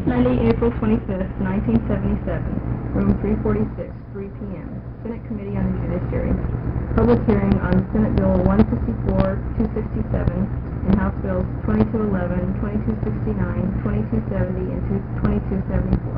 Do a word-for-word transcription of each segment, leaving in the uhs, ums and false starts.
Monday, April twenty-fifth, nineteen seventy-seven, room three forty-six, three p m Senate Committee on the Judiciary. Public hearing on Senate Bill one fifty-four, two sixty-seven, and House Bills twenty-two eleven, twenty-two sixty-nine, twenty-two seventy, and twenty-two seventy-four.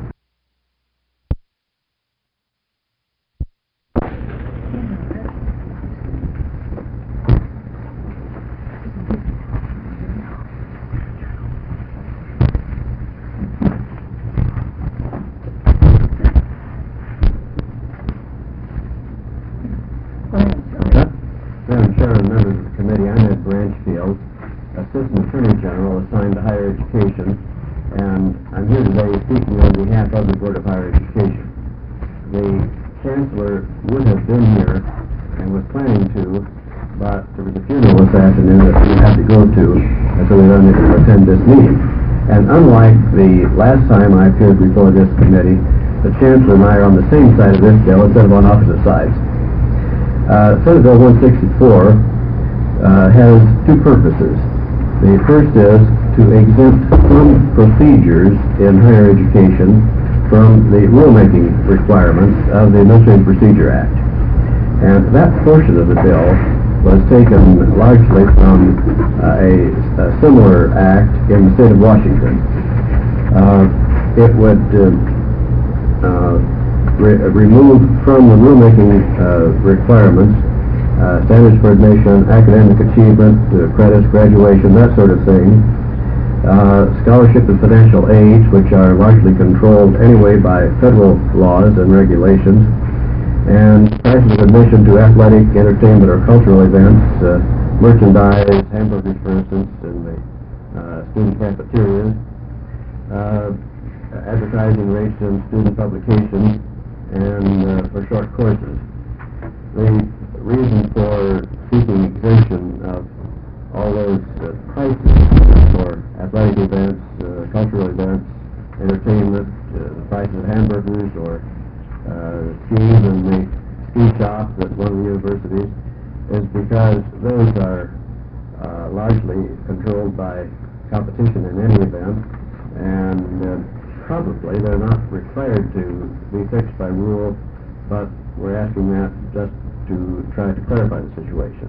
Madam Chairman, members of the committee, I'm Ed Branchfield, Assistant Attorney General assigned to Higher Education, and I'm here today speaking on behalf of the Board of Higher Education. The Chancellor would have been here and was planning to, but there was a funeral this afternoon that we had to go to, and so we were unable to attend this meeting. And unlike the last time I appeared before this committee, the Chancellor and I are on the same side of this bill instead of on opposite sides. Uh, Senate Bill one sixty-four uh, has two purposes. The first is to exempt some procedures in higher education from the rulemaking requirements of the Administrative Procedure Act. And that portion of the bill was taken largely from uh, a, a similar act in the state of Washington. Uh, it would uh, uh, Re remove from the rulemaking uh, requirements uh, standards for admission, academic achievement, uh, credits, graduation, that sort of thing, uh, scholarship and financial aids, which are largely controlled anyway by federal laws and regulations, and prices of admission to athletic, entertainment, or cultural events, uh, merchandise, hamburgers, for instance, in the uh, student cafeterias, uh, advertising rates in student publications, and uh, for short courses. The reason for seeking exemption of all those uh, prices for athletic events, uh, cultural events, entertainment, uh, the price of hamburgers or uh, skis in the ski shops at one of the universities is because those are uh, largely controlled by competition in any event, and uh, probably they're not required to be fixed by rule, but we're asking that just to try to clarify the situation.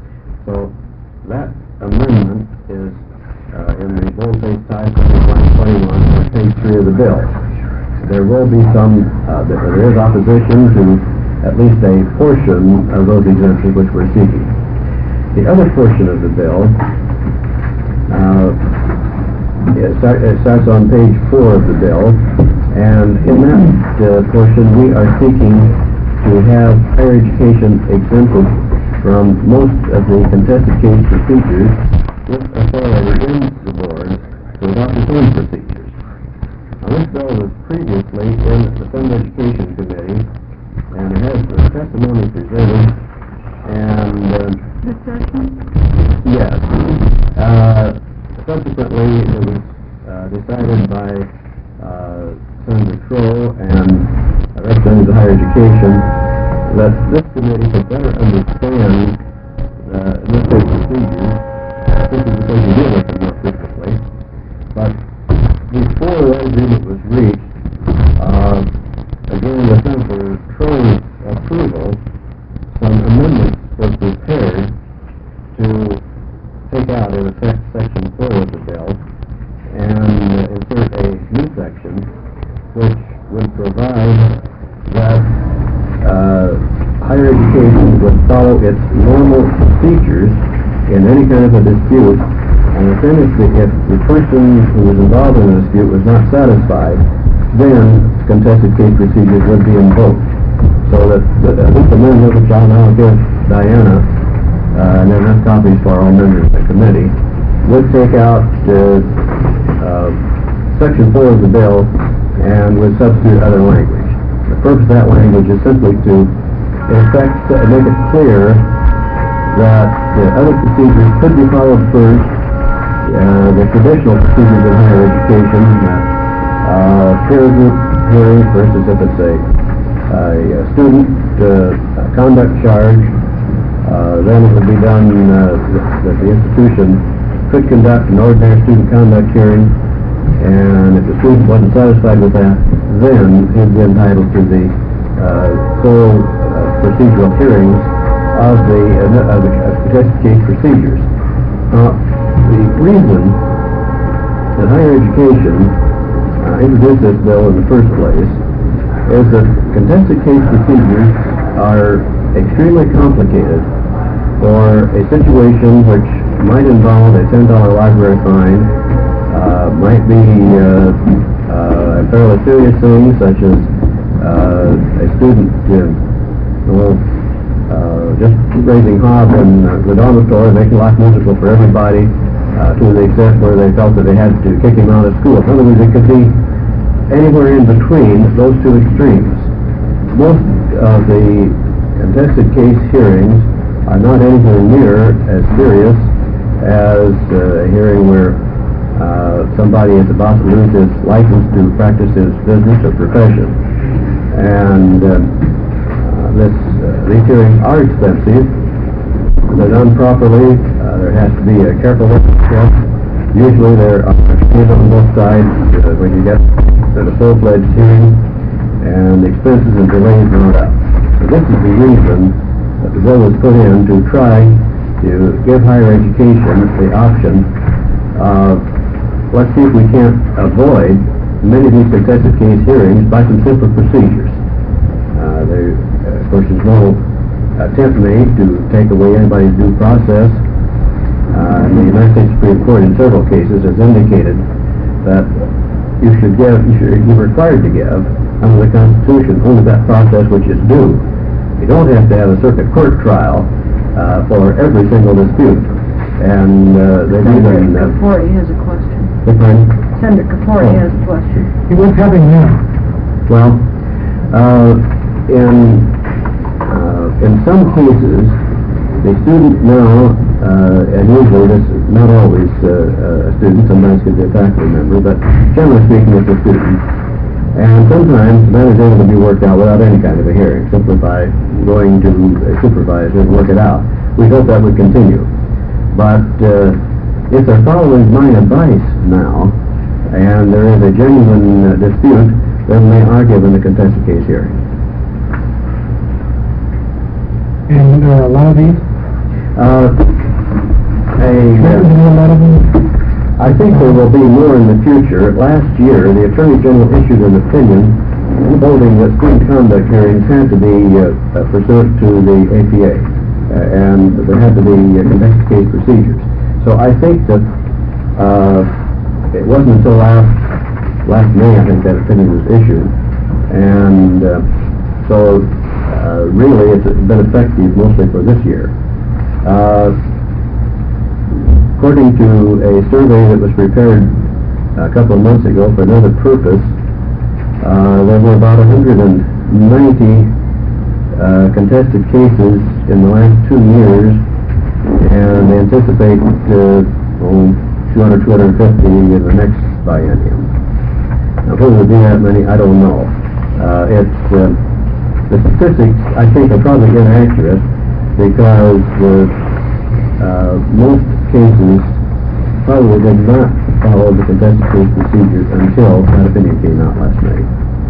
So that amendment is uh, in the boldface type of line twenty-one on page three of the bill. There will be some, uh, there is opposition to at least a portion of those exemptions which we're seeking. The other portion of the bill uh, It, start, it starts on page four of the bill, and in that uh, portion we are seeking to have higher education exempted from most of the contested case procedures with authority in the board to adopt its own procedures. Now, this bill was previously in the Senate Education Committee, and it has the testimony presented, and uh, Discussion? yes. Uh, Subsequently, it was uh, decided by uh, Senator Crow and uh, representatives of higher education that this committee could better understand uh, administrative procedures. This is because we deal with them more frequently. But before that agreement was reached, uh, again, with Senator Crow's approval, some amendments were prepared to take out, in effect, section four of the bill and uh, insert a new section which would provide that uh, higher education would follow its normal procedures in any kind of a dispute, and if, if, the, if the person who was involved in the dispute was not satisfied, then contested case procedures would be invoked. So that, that uh, this amendment, which I'll now give Diana, Uh, and then have copies for all members of the committee, would take out uh, uh, section four of the bill and would substitute other language. The purpose of that language is simply to, in effect, uh, make it clear that uh, other procedures could be followed first, uh, the traditional procedures in higher education, uh, uh, peer group hearing, for instance, if it's a, a student uh, conduct charge, Uh, then it would be done uh, that the institution could conduct an ordinary student conduct hearing, And if the student wasn't satisfied with that, then he'd be entitled to the uh, full uh, procedural hearings of the, uh, of the contested case procedures. Now, the reason that higher education uh, introduced this bill in the first place is that contested case procedures are extremely complicated for a situation which might involve a ten dollar library fine, uh, might be uh, uh, a fairly serious thing such as uh, a student uh, well, uh, just raising hob in uh, the dormitory, making life miserable for everybody uh, to the extent where they felt that they had to kick him out of school. In other words, it could be anywhere in between those two extremes. Most of the contested case hearings are not anywhere near as serious as uh, a hearing where uh, somebody is about to lose his license to practice his business or profession. And uh, uh, this, uh, these hearings are expensive. If they're done properly, uh, there has to be a careful check. Usually there are fees on both sides uh, when you get to the full-fledged hearing, and the expenses and delays mount up. So this is the reason that the bill was put in, to try to give higher education the option of, let's see if we can't avoid many of these contested case hearings by some simple procedures. Uh, there, uh, of course, there's no attempt made to take away anybody's due process. Uh, and the United States Supreme Court in several cases has indicated that you should give, you should, you're required to give, under the Constitution, only that process which is due. You don't have to have a circuit court trial uh, for every single dispute. And uh, they've even... Senator Kafori has a question. Pardon? Senator Kafori Oh. has a question. What's happening now? Well, uh, in, uh, in some cases, the student now, uh, and usually this is not always uh, a student, sometimes it could be a faculty member, but generally speaking it's a student. And sometimes that is able to be worked out without any kind of a hearing, simply by going to a supervisor and work it out. We hope that would continue. But uh, if they're following my advice now, and there is a genuine uh, dispute, then they are given a contested case hearing. And there are a lot of these? Uh, a, There are a lot of them? I think there will be more in the future. Last year, the Attorney General issued an opinion holding that student conduct hearings had to be uh, uh, pursuant to the A P A, uh, and there had to be uh, contested case procedures. So I think that uh, it wasn't until last last May, I think, that opinion was issued, and uh, so uh, really it's been effective mostly for this year. Uh, According to a survey that was prepared a couple of months ago for another purpose, uh, there were about one hundred ninety uh, contested cases in the last two years, and they anticipate uh, oh, two hundred, two hundred fifty in the next biennium. Now, whether there be that many, I don't know. Uh, it's, uh, the statistics, I think, are probably inaccurate because uh, uh, most cases probably did not follow the contested case procedures until that opinion came out last May.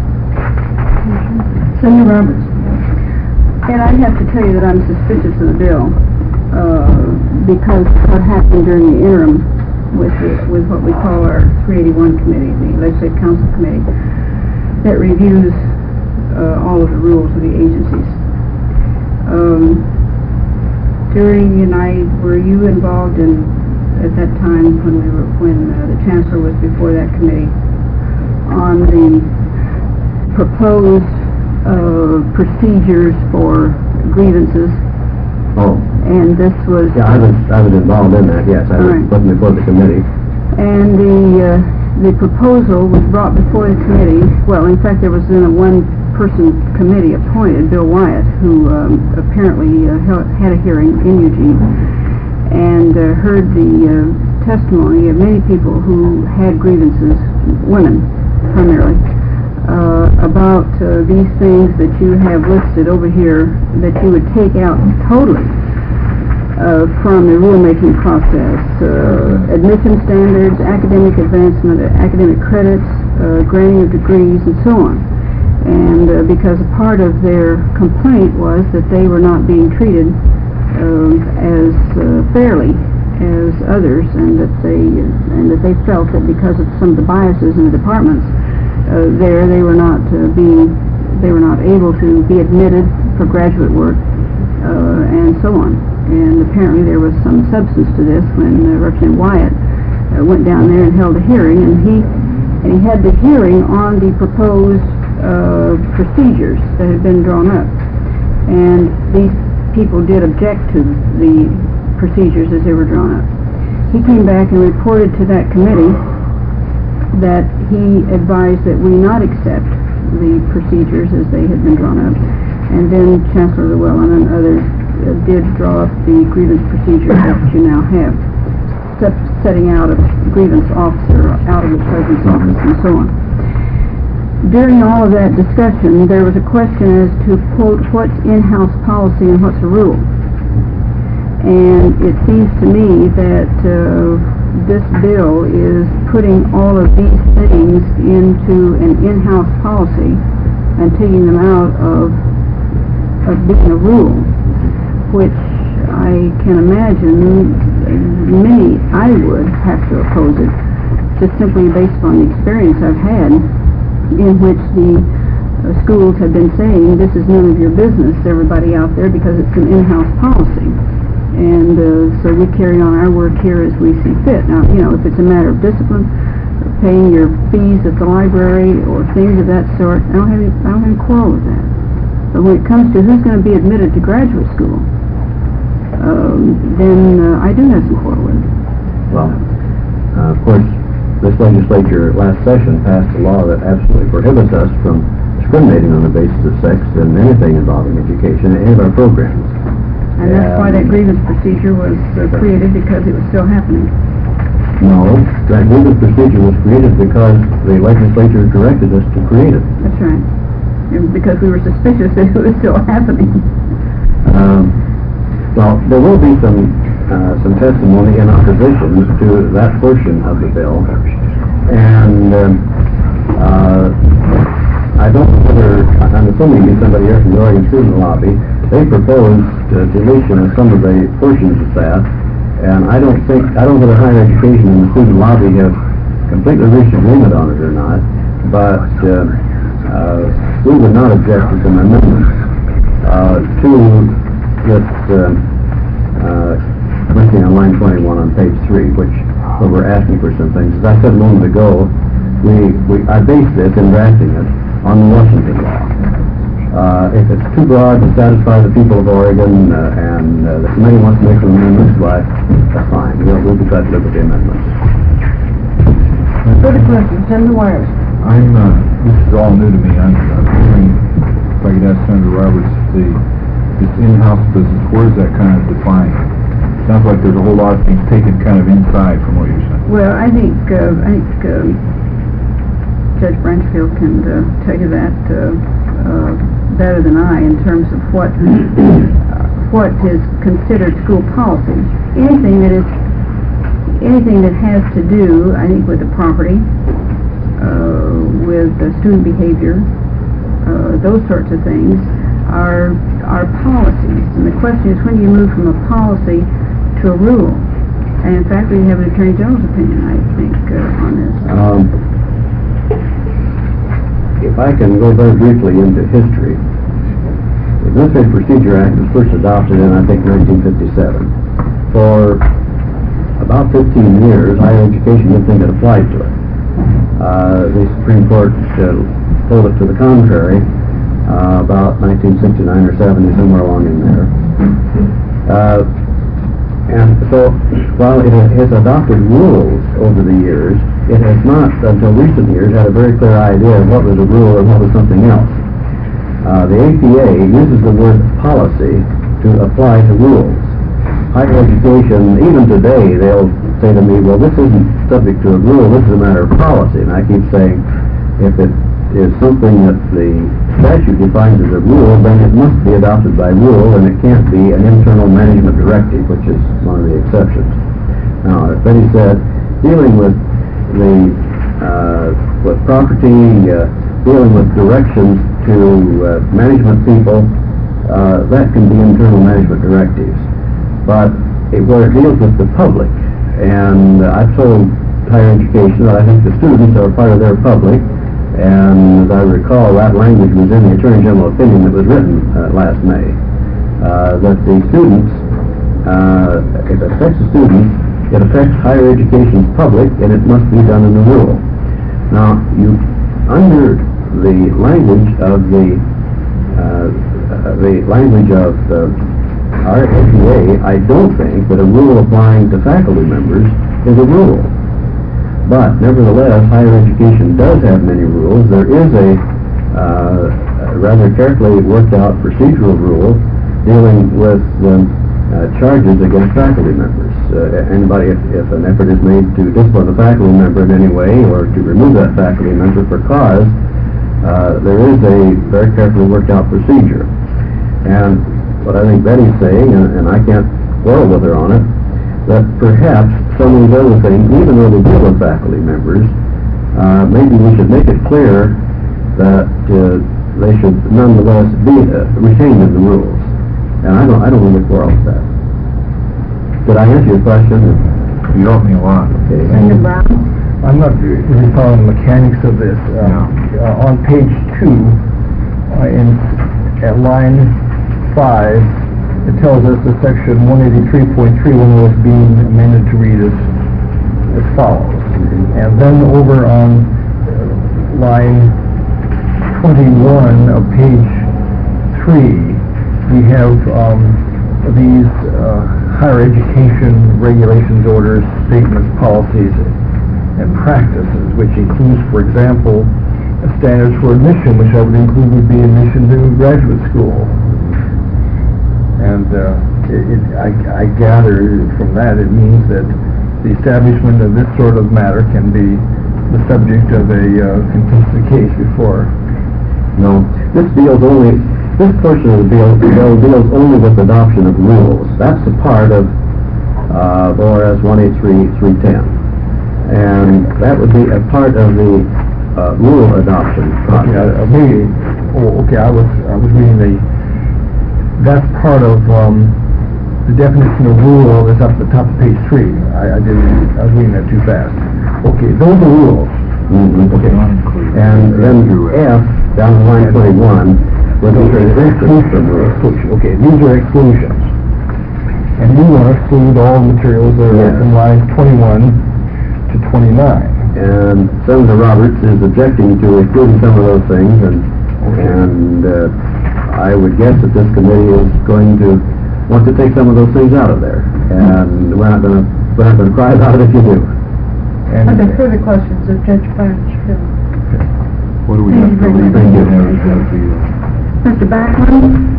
Senator Roberts. And I have to tell you that I'm suspicious of the bill uh, because what happened during the interim with the, with what we call our three eighty-one committee, the Legislative Council Committee, that reviews uh, all of the rules of the agencies. Um, During and I, were you involved in, at that time when we were, when uh, the chancellor was before that committee, on the proposed uh, procedures for grievances? Oh. And this was... Yeah, I was, I was involved in that, yes. I was Right. put before the committee. And the, uh, the proposal was brought before the committee. Well, in fact, there was then a one-person committee appointed, Bill Wyatt, who um, apparently uh, held, had a hearing in Eugene and uh, heard the uh, testimony of many people who had grievances, women primarily, uh, about uh, these things that you have listed over here that you would take out totally. uh, from the rulemaking process. Uh, admission standards, academic advancement, academic credits, uh, granting of degrees, and so on. And uh, because a part of their complaint was that they were not being treated uh, as uh, fairly as others, and that they and that they felt that because of some of the biases in the departments uh, there, they were not uh, being they were not able to be admitted for graduate work, uh, and so on. And apparently there was some substance to this when uh, Representative Wyatt uh, went down there and held a hearing, and he and he had the hearing on the proposed uh, procedures that had been drawn up, and these people did object to the procedures as they were drawn up. He came back and reported to that committee that he advised that we not accept the procedures as they had been drawn up, and then Chancellor Llewellyn and others uh, did draw up the grievance procedures that you now have, set, setting out a grievance officer out of the President's office and so on. During all of that discussion, there was a question as to, quote, what's in-house policy and what's a rule. And it seems to me that uh, this bill is putting all of these things into an in-house policy and taking them out of, of being a rule, which I can imagine many, I would have to oppose it, just simply based on the experience I've had in which the uh, schools have been saying, this is none of your business, everybody out there, because it's an in-house policy. And uh, so we carry on our work here as we see fit. Now, you know, if it's a matter of discipline, or paying your fees at the library, or things of that sort, I don't have any, I don't have any quarrel with that. But when it comes to who's going to be admitted to graduate school, um, then uh, I do have some quarrel with it. Well, uh, of course, this legislature last session passed a law that absolutely prohibits us from discriminating on the basis of sex in anything involving education in any of our programs. And that's why that grievance procedure was uh, created, because it was still happening. No, that grievance procedure was created because the legislature directed us to create it. That's right. And because we were suspicious that it was still happening. Um, well, there will be some uh, some testimony in opposition to that portion of the bill, and um, uh, I don't know whether, I'm assuming it's somebody here from the Oregon Student Lobby. They proposed uh, deletion of some of the portions of that, and I don't think, I don't know whether higher education and the student lobby have completely reached agreement on it or not, but uh, uh, we would not object to some amendments uh, to this uh, uh, listing on line twenty-one on page three, which where we're asking for some things. As I said a moment ago, we, we I based this in drafting it on the Washington law. Uh, if it's too broad to satisfy the people of Oregon uh, and uh, the committee wants to make some amendments, why, that's fine. We'll, we'll be glad to look at the amendments. Further questions? Senator Wires. I'm, uh, this is all new to me. I'm uh, wondering if I could ask Senator Roberts, the, this in-house business, where is that kind of defined? Sounds like there's a whole lot of things taken kind of inside from what you're saying. Well, I think, uh, I think uh, Judge Branchfield can uh, tell you that uh, uh, better than I in terms of what uh, what is considered school policy. Anything that is anything that has to do, I think, with the property, uh, with the student behavior, uh, those sorts of things are are policies. And the question is, when do you move from a policy to a rule? And in fact, we have an Attorney General's opinion, I think, uh, on this. Um, if I can go very briefly into history, the Administrative Procedure Act was first adopted in, I think, nineteen fifty-seven. For about fifteen years, higher education didn't think it applied to it. Uh, the Supreme Court uh, told it to the contrary uh, about nineteen sixty-nine or seventy, somewhere along in there. Uh, and so, while it has adopted rules over the years, it has not, until recent years, had a very clear idea of what was a rule and what was something else. Uh, the A P A uses the word policy to apply to rules. Higher education, even today, they'll say to me, well, this isn't subject to a rule, this is a matter of policy. And I keep saying, if it is something that the statute defines as a rule, then it must be adopted by rule, and it can't be an internal management directive, which is one of the exceptions. Now, as Betty said, dealing with the uh, with property, uh, dealing with directions to uh, management people, uh, that can be internal management directives. But it, where it deals with the public, and uh, I've told higher education that I think the students are part of their public, and as I recall, that language was in the Attorney General opinion that was written uh, last May, uh, that the students, uh, if it affects the students, it affects higher education's public, and it must be done in the rule. Now, you, under the language of the, uh, the language of the our A P A, I don't think that a rule applying to faculty members is a rule. But nevertheless, higher education does have many rules. There is a uh, rather carefully worked out procedural rule dealing with um, uh, charges against faculty members. Uh, anybody, if, if an effort is made to discipline a faculty member in any way or to remove that faculty member for cause, uh, there is a very carefully worked out procedure. And what I think Betty's saying, and, and I can't quarrel with her on it, that perhaps some of these other things, even though they deal with faculty members, uh, maybe we should make it clear that uh, they should nonetheless be uh, retained in the rules. And I don't, I don't really quarrel with that. Did I answer your question? You helped me a lot. Okay. Senator Brown? I'm not really following the mechanics of this. Uh, uh, on page two, uh, in at line five, it tells us that section one eighty-three point three one was being amended to read as, as follows. And then over on uh, line twenty-one of page three, we have um, these uh, higher education regulations, orders, statements, policies, and practices, which includes, for example, standards for admission, which I would include would be admission to graduate school. And uh, it, it, I, I gather from that it means that the establishment of this sort of matter can be the subject of a uh, contested case before. No, this deals only, this portion of the bill, bill deals only with adoption of rules. That's a part of uh, O R S one eighty-three three ten. And that would be a part of the uh, rule adoption process. Okay, I, maybe, oh, okay, I was, I was reading the that's part of um, the definition of rule that's up at the top of page three. I, I didn't, I was reading that too fast. Okay, those are rules. Mm-hmm. Okay. And then F, down to line twenty-one, was exclusion from rules. Exclusion. Okay, these are exclusions. And you want to exclude all materials that are Yes. in lines twenty-one to twenty-nine. And Senator Roberts is objecting to excluding some of those things, and, and uh, I would guess that this committee is going to want to take some of those things out of there, and we're not going to we're not going to cry about it if you do. And Are there further questions of Judge Branch? What do we have to leave? Thank you. Mister Backlund?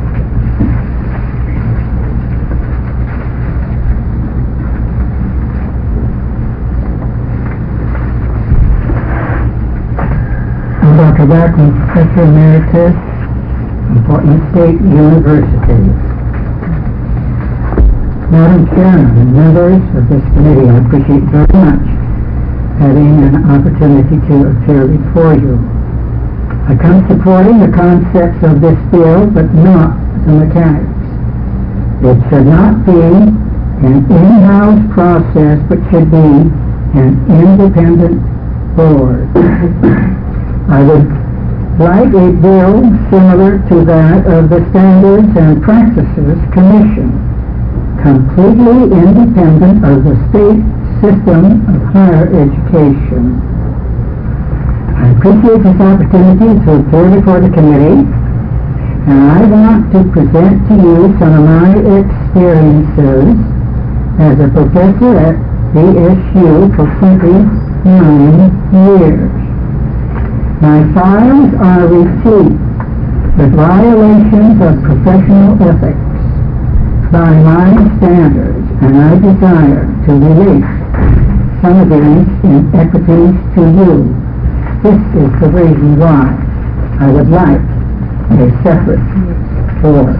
I'm Doctor Backlund, Professor Emeritus at Portland State University. Madam Chairman and members of this committee, I appreciate very much having an opportunity to appear before you. I come supporting the concepts of this bill, but not the mechanics. It should not be an in-house process, but should be an independent board. I would like a bill similar to that of the Standards and Practices Commission, completely independent of the state system of higher education. I appreciate this opportunity to appear before the committee, and I want to present to you some of my experiences as a professor at B S U for twenty-nine years. My files are replete with violations of professional ethics by my standards, and I desire to release some of these inequities to you. This is the reason why I would like a separate board.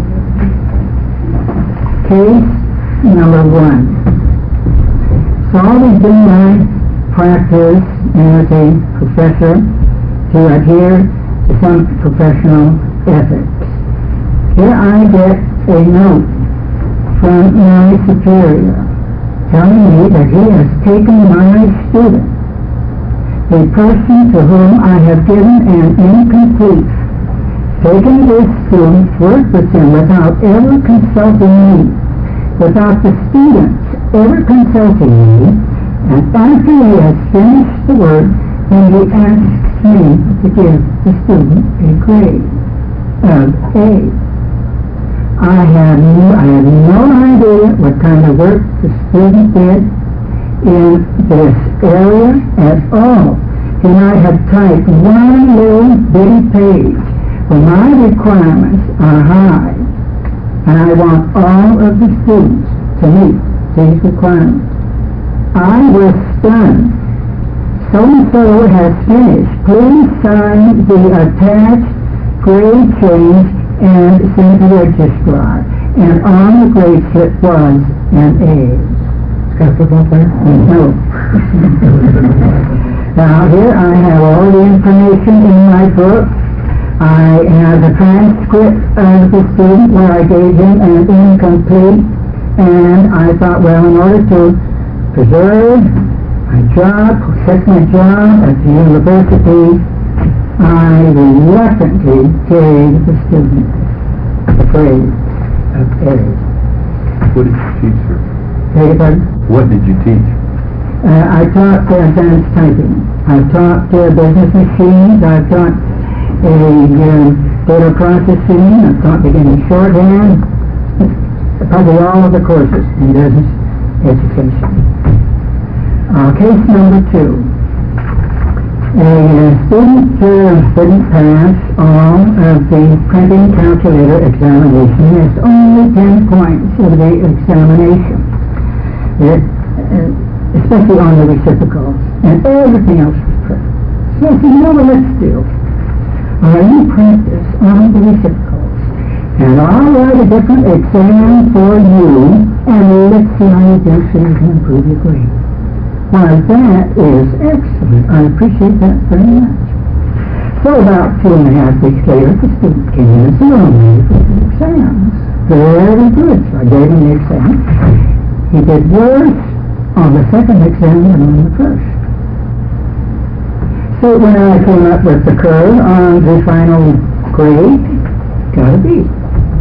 Case number one. It's always been my practice as a professor to adhere to some professional ethics. Here I get a note from my superior telling me that he has taken my student, a person to whom I have given an incomplete, taken this student, worked with him without ever consulting me, without the students ever consulting me, and after he has finished the work, then he asks me to give the student a grade of A. I had no, I had no idea what kind of work the student did in this area at all. He might have typed one little bitty page, but my requirements are high, and I want all of the students to meet these requirements. I was stunned. So-and-so has finished. Please sign the attached grade change and send to the registrar. And on the grade slip was an A. Got a football player? No. Now here I have all the information in my book. I have a transcript of the student where I gave him an incomplete, and I thought, well, in order to preserve my job, protect my job at the university, I reluctantly gave the student the grade of A. What did you teach, sir? Beg your pardon? What did you teach? Uh, I taught uh, advanced typing. I've taught uh, business machines. I've taught a uh, data processing. I've taught beginning shorthand. Probably all of the courses in business education. Uh, case number two. A uh, student uh, didn't pass all of the printing calculator examination. There's only ten points of the examination. It, uh, especially on the reciprocals, and everything else was perfect. So I said, you know what, let's do? Uh, you practice on the reciprocals, and I'll write a different exam for you, and let's see how you do so you can improve your grade. Why, that is excellent. I appreciate that very much. So about two and a half weeks later, the student came in and said, oh, me for the exams. Very good. So I gave him the exam. He did worse on the second exam than on the first. So when I came up with the curve on the final grade, got a B.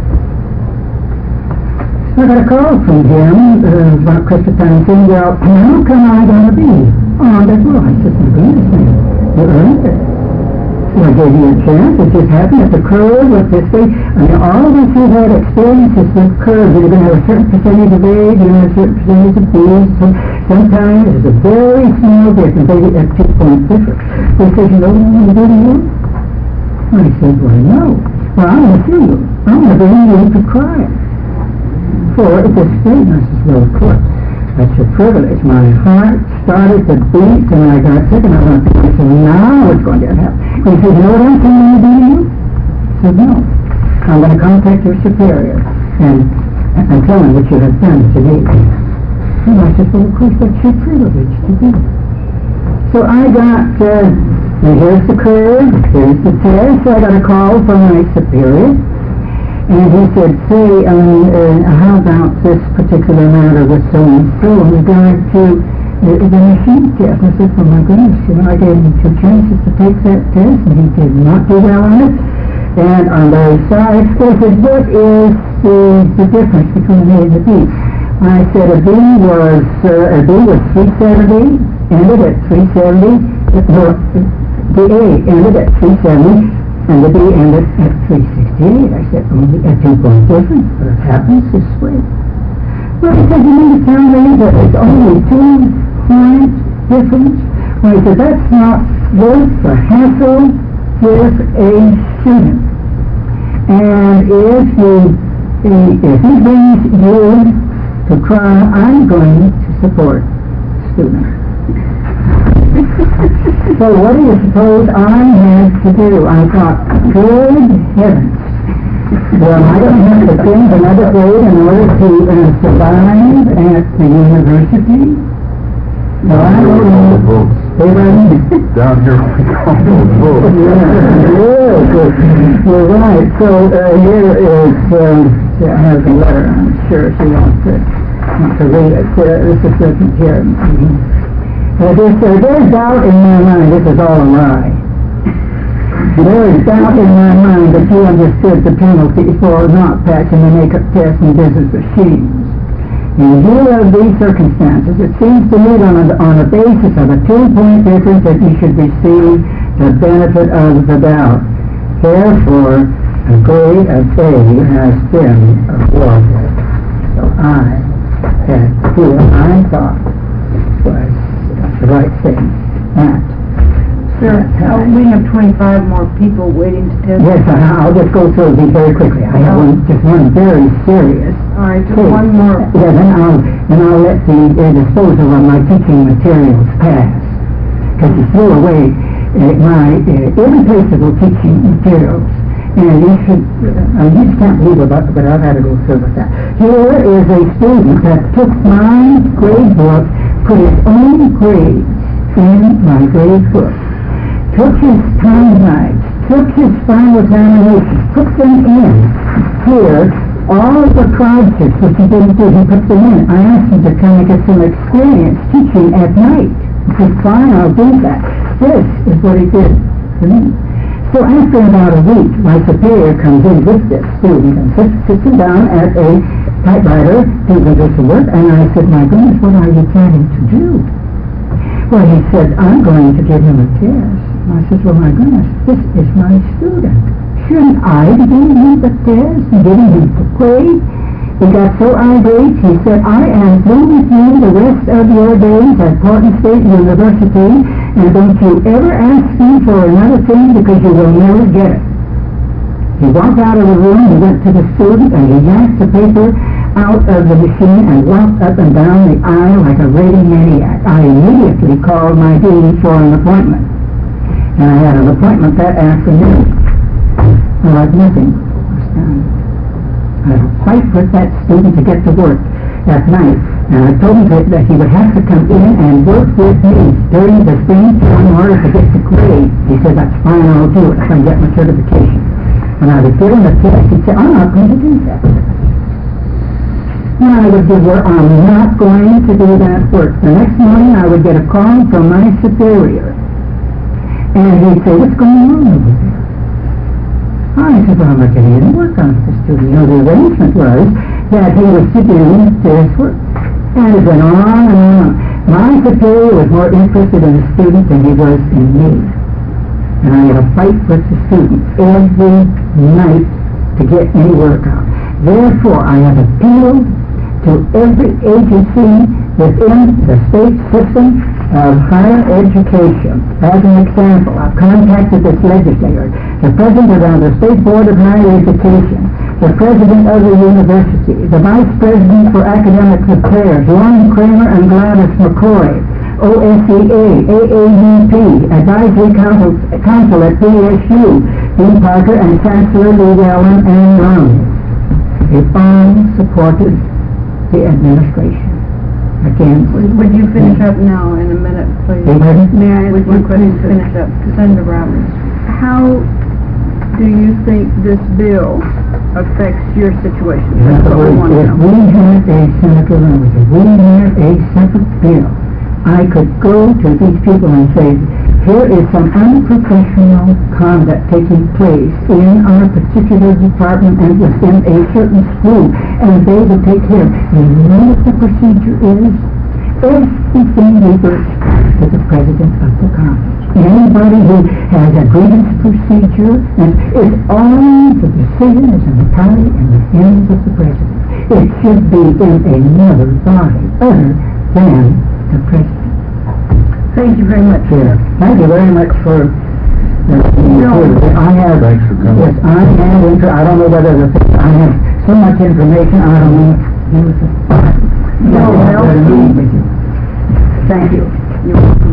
So I got a call from him uh, about Christmas time saying, well, how come I got a B on that well? I said, my goodness, man, you earned it. So I gave you a chance. It just happened that the curve was this way. I mean, all of us who had experiences with curves, you're going to have a certain percentage of A's, you're going to have a certain percentage of B's. So sometimes there's a very small difference, maybe a two-point difference. They said, you know what I'm going to do to you? I said, well, no. Well, I'm going to sue you. I'm going to bring you to trial for disagreements as well, of course. That's a privilege. My heart started to beat, and I got sick, and I went, I said, now what's going to happen? He said, you know what I'm going to do to you? I said, no. I'm going to contact your superior and, and tell him what you have done to me. And I said, well, of course, that's your privilege to do. So I got, uh, and here's the curve, here's the test. So I got a call from my superior. And he said, say, um, uh, how about this particular matter with so-and-so in regard to uh, the machine test? And I said, oh my goodness, you know, I gave him two chances to take that test, and he did not do well on it. And on the side, he said, what is the, the difference between an A and a B? I said, a B was, uh, a B was three seventy, ended at three seventy, no, the A ended at three seventy, and the B ended at three sixty-eight. I said, only a two-point difference, but it happens this way. Well, he said, you mean to tell me that it's only two points difference? Well, he said, that's not worth the hassle with a student. And if he, if he brings you to trial, I'm going to support the student. So what do you suppose I had to do? I thought, good heavens, Well, I don't have to change another grade in order to uh, survive at the university. No, I don't know. Hey, Brandon? Down here we call those votes. Yeah, yes, you're right. So, uh, here is, um, I have a letter, I'm sure she wants to, wants to read it. Uh, this is written here. Mm-hmm. Uh, this, uh, there's doubt in my mind, this is all a lie. There is doubt in my mind that you understood the penalty for not passing the makeup test in business machines. In view of these circumstances, it seems to me on a, on a basis of a two-point difference that you should receive the benefit of the doubt. Therefore, a grade of A has been awarded. So I had to do what I thought was the right thing. That Sir, uh, we have twenty-five more people waiting to test. Yes, I- I'll just go through these very quickly. I have one, just one very serious All right, just case. one more. Yeah, then I'll, then I'll let the uh, disposal of my teaching materials pass. Because you threw away uh, my uh, irreplaceable teaching materials. And you should, uh, you just can't believe about it, but I've had to go through with that. Here is a student that took my grade book, put his own grades in my grade book, took his timelines, took his final examinations, put them in. Here, all of the projects which he didn't do, he put them in. I asked him to kind of get some experience teaching at night. He said, fine, I'll do that. This is what he did to me. So after about a week, my superior comes in with this student and sits, sits him down at a typewriter to do some work, and I said, my goodness, what are you planning to do? Well, he said, I'm going to give him a test. I said, well, my goodness, this is my student. Shouldn't I be giving him the test and giving him the grade? He got so irate, he said, I am through with you the rest of your days at Portland State University, and don't you ever ask me for another thing because you will never get it. He walked out of the room, he went to the student, and he yanked the paper out of the machine and walked up and down the aisle like a raving maniac. I immediately called my dean for an appointment. And I had an appointment that afternoon. Well, like nothing was done. I fight with that student to get to work at night. And I told him that, that he would have to come in and work with me during the spring term in order to get the grade. He said, that's fine, I'll do it if I get my certification. When I would give him a test, he'd say, I'm not going to do that. And I would give work, I'm not going to do that work. The next morning I would get a call from my superior. And he'd say, what's going on over there? I said, well, I'm not getting any work on this student. You know, the arrangement was that he was to do this work. And it went on and on. My superior was more interested in the student than he was in me. And I had a fight with the student every night to get any work out. Therefore, I have appealed to every agency within the state system of higher education. As an example, I've contacted this legislator, the president of the State Board of Higher Education, the president of the university, the vice president for academic affairs, Lauren Kramer and Gladys McCoy, O S E A, A A U P, Advisory Council, Council at P S U, Dean Parker and Chancellor Lee Allen and Ron. They all supported the administration. Again, Would you finish up now in a minute, please? Hey, pardon? May I ask one question? Finish up. Senator Roberts, how do you think this bill affects your situation? in That's other what we words, want to if know. we had a Senator Roberts, if we had a separate bill, I could go to these people and say, here is some unprofessional conduct taking place in our particular department and within a certain school, and they will take care of it. You know what the procedure is? Everything reverts to the president of the college. Anybody who has a grievance procedure, and it's all the decision is in the power in the hands of the president. It should be in another body other than the president. Thank you very much. Sure. Thank you very much for uh, No. I have, Thanks for coming. yes, I have, inter- I don't know whether the, I have so much information, I don't know what to do with it. No, I have well, a meeting with you. Thank you. You're welcome.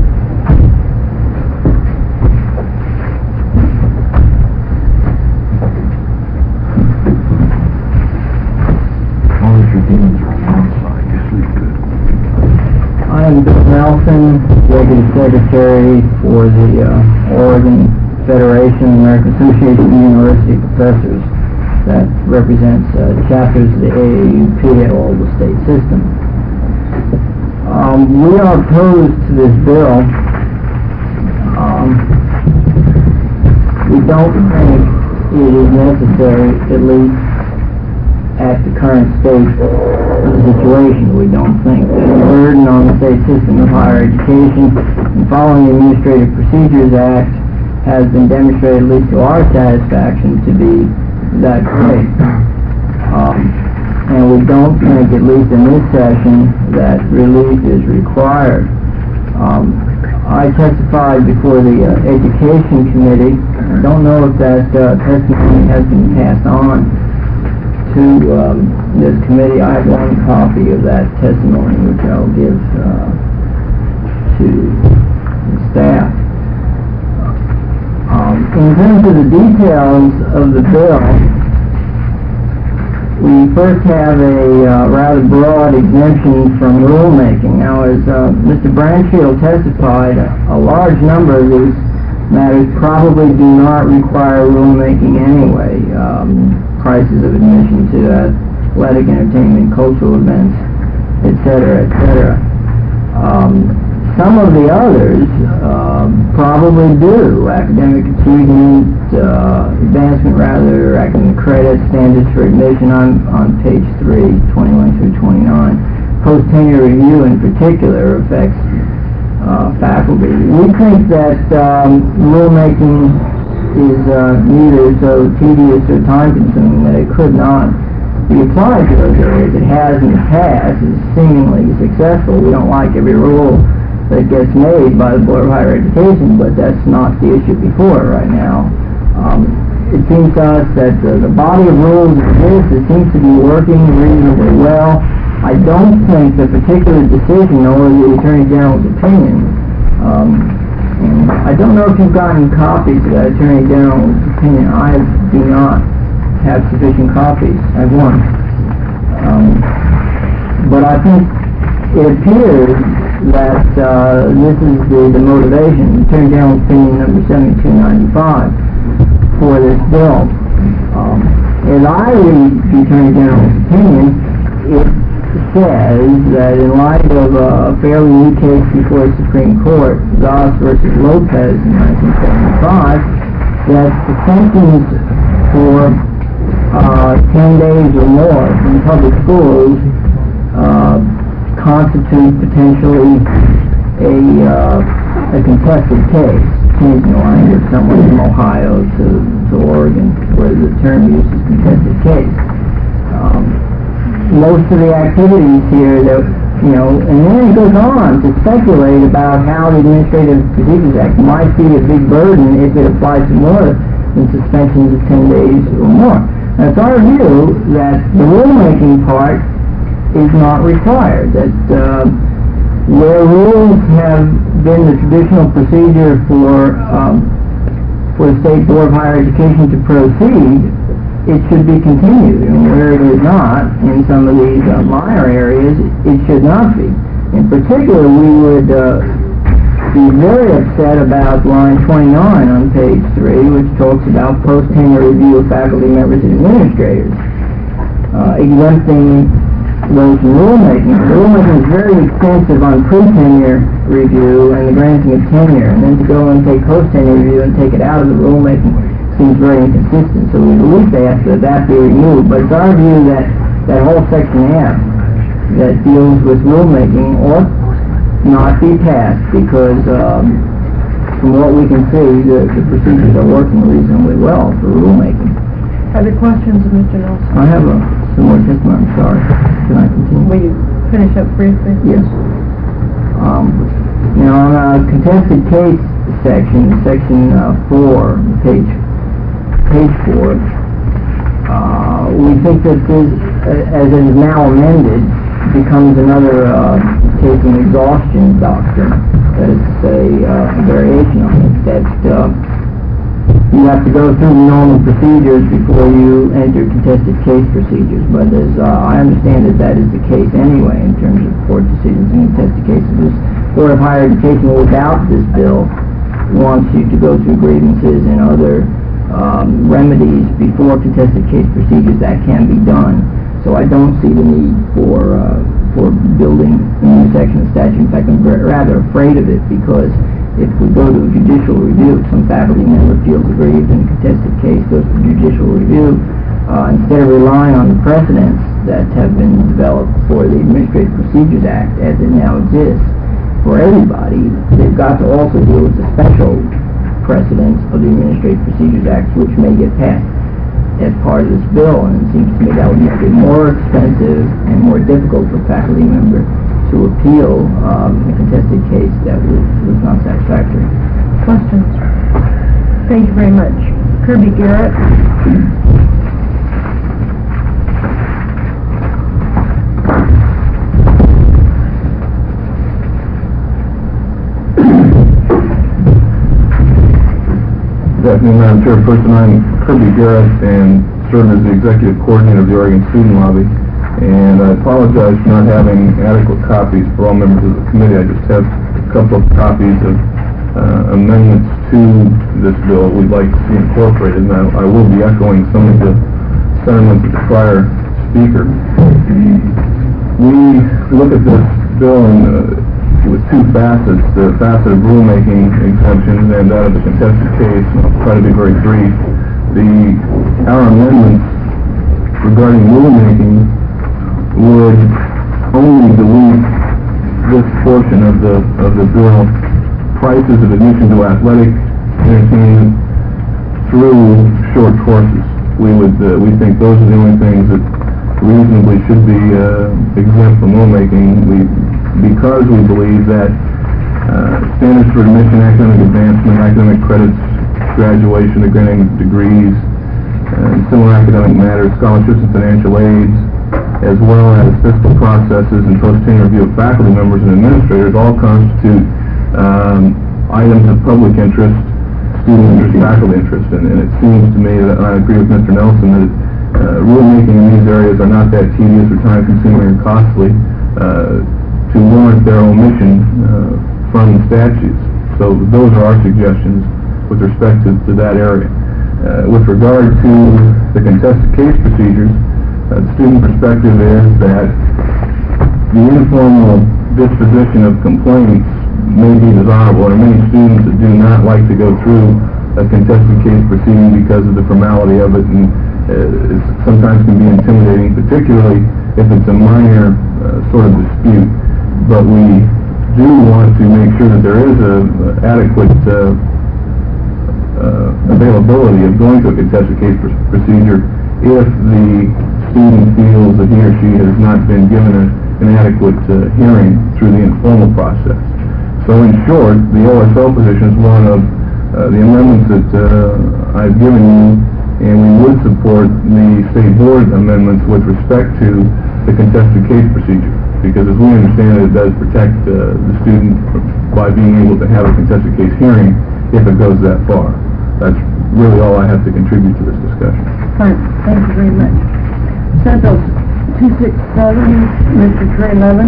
secretary for the uh, Oregon Federation, American Association of University Professors, that represents uh, chapters of the A A U P at all the state systems. Um, we are opposed to this bill. Um, we don't think it is necessary, at least at the current state of the situation. We don't think that the burden on the state system of higher education and following the Administrative Procedures Act has been demonstrated, at least to our satisfaction, to be that great. Um, and we don't think, at least in this session, that relief is required. Um, I testified before the uh, Education Committee. I don't know if that uh, testimony has been passed on to um, this committee. I have one copy of that testimony, which I'll give uh, to the staff. Um, in terms of the details of the bill, we first have a uh, rather broad exemption from rulemaking. Now, as uh, Mister Branchfield testified, a large number of these matters probably do not require rulemaking anyway. Um, prices of admission to athletic, entertainment, cultural events, et cetera, et cetera. Um, some of the others uh, probably do. Academic achievement, uh, advancement rather, academic credit, standards for admission on, on page three, twenty-one through twenty-nine. Post-tenure review in particular affects uh, faculty. We think that um, rulemaking is uh, neither so tedious or time-consuming that it could not be applied to those areas. It has in the past. It's seemingly successful. We don't like every rule that gets made by the Board of Higher Education, but that's not the issue before right now. Um, it seems to us that uh, the body of rules exists. It seems to be working reasonably well. I don't think the particular decision or the Attorney General's opinion, um, and I don't know if you've gotten copies of that Attorney General's opinion. I do not have sufficient copies. I have one. Um, but I think it appears that uh, this is the, the motivation, Attorney General's opinion number seventy-two ninety-five, for this bill. Um, as I read the Attorney General's opinion, it says that in light of a fairly new case before the Supreme Court, Goss versus Lopez in nineteen seventy-five, that suspensions for uh, ten days or more in public schools uh, constitute potentially a, uh, a contested case, changing the language somewhat from Ohio to, to Oregon, where the term used is contested case. Um, most of the activities here that, you know, and then it goes on to speculate about how the Administrative Procedures Act might be a big burden if it applies to more than suspensions of ten days or more. Now, it's our view that the rulemaking part is not required, that uh, where rules have been the traditional procedure for um, for the State Board of Higher Education to proceed, it should be continued, and where it is not, in some of these uh, minor areas, it should not be. In particular, we would uh, be very upset about line twenty-nine on page three, which talks about post-tenure review of faculty members and administrators, uh, exempting those from rulemaking. Rulemaking is very extensive on pre-tenure review and the granting of tenure, and then to go and take post-tenure review and take it out of the rulemaking seems very inconsistent. So we believe they ask that that be removed, but it's our view that that whole section F that deals with rulemaking ought not be passed, because um, from what we can see, the, the procedures are working reasonably well for rulemaking. Other questions of Mister Nelson? I have a, some more testimony. I'm sorry. Can I continue? Will you finish up briefly? Yes. Um, you know, on a contested case section, section uh, four, page page four, uh, we think that this, as it is now amended, becomes another uh, case of exhaustion doctrine. That is a uh, variation on it. That uh, you you have to go through the normal procedures before you enter contested case procedures, but as uh, I understand it, that is the case anyway in terms of court decisions and contested cases. This Board of Higher Education without this bill wants you to go through grievances and other um, remedies before contested case procedures. That can be done. So I don't see the need for uh, for building a new section of statute. In fact, I'm rather afraid of it, because if we go to a judicial review, if some faculty member feels aggrieved in a contested case, goes to judicial review, uh, instead of relying on the precedents that have been developed for the Administrative Procedures Act as it now exists, for everybody, they've got to also deal with the special precedents of the Administrative Procedures Act, which may get passed as part of this bill, and it seems to me that would make it more expensive and more difficult for faculty members to appeal um, a contested case that was, was not satisfactory. Questions? Thank you very much. Kirby Garrett. Good afternoon, Madam Chairperson. I'm Kirby Garrett and serve as the Executive Coordinator of the Oregon Student Lobby. And I apologize for not having adequate copies for all members of the committee. I just have a couple of copies of uh, amendments to this bill we'd like to see incorporated, and I, I will be echoing some of the sentiments of the prior speaker. We look at this bill in, uh, with two facets, the facet of rulemaking exemptions and that of the contested case. I'll try to be very brief. The, our amendments regarding rulemaking would only delete this portion of the of the bill, prices of admission to athletic entertainment through short courses. We would uh, we think those are the only things that reasonably should be uh, exempt from rulemaking. We because we believe that uh, standards for admission, academic advancement, academic credits, graduation, or granting degrees, uh, and similar academic matters, scholarships and financial aids, as well as fiscal processes and post-tenure review of faculty members and administrators, all constitute um, items of public interest, student interest, faculty interest. And, and it seems to me that, and I agree with Mister Nelson, that uh, rulemaking in these areas are not that tedious or time-consuming or costly uh, to warrant their omission uh, from the statutes. So those are our suggestions with respect to, to that area. Uh, with regard to the contested case procedures, Uh, the student perspective is that the informal disposition of complaints may be desirable. There are many students that do not like to go through a contested case proceeding because of the formality of it, and uh, it sometimes can be intimidating, particularly if it's a minor uh, sort of dispute. But we do want to make sure that there is a uh, adequate uh, uh, availability of going to a contested case pr procedure if the student feels that he or she has not been given a, an adequate uh, hearing through the informal process. So in short, the O S L position is one of uh, the amendments that uh, I've given you, and we would support the state board amendments with respect to the contested case procedure, because as we understand it, it does protect uh, the student by being able to have a contested case hearing if it goes that far. That's really all I have to contribute to this discussion. Fine, thank you very much. Senate Bill two sixty-seven, Mister Trey Levin.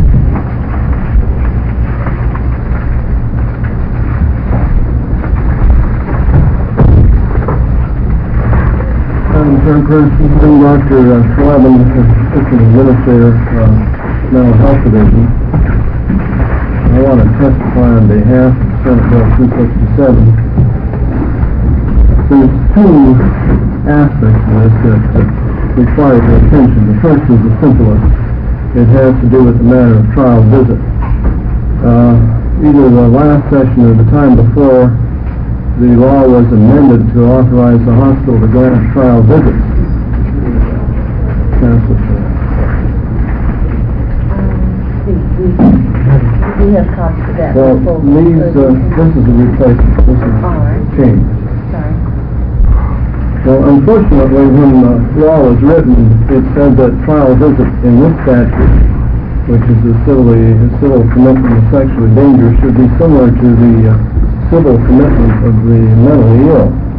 Madam Chairperson, I'm Doctor Levin, Assistant Administrator, uh, Mental Health Division. I want to testify on behalf of Senate Bill two sixty-seven. There's two aspects of this that, that require your attention. The first is the simplest. It has to do with the matter of trial visit. Uh, either the last session or the time before, the law was amended to authorize the hospital to grant trial visits. We have copies of that. Well, these, uh, this is a replacement. This is Alright. change. Sorry. Well, unfortunately, when the law was written, it said that trial visit in this statute, which is a civilly, a civil commitment of sexually dangerous, should be similar to the uh, civil commitment of the mentally ill.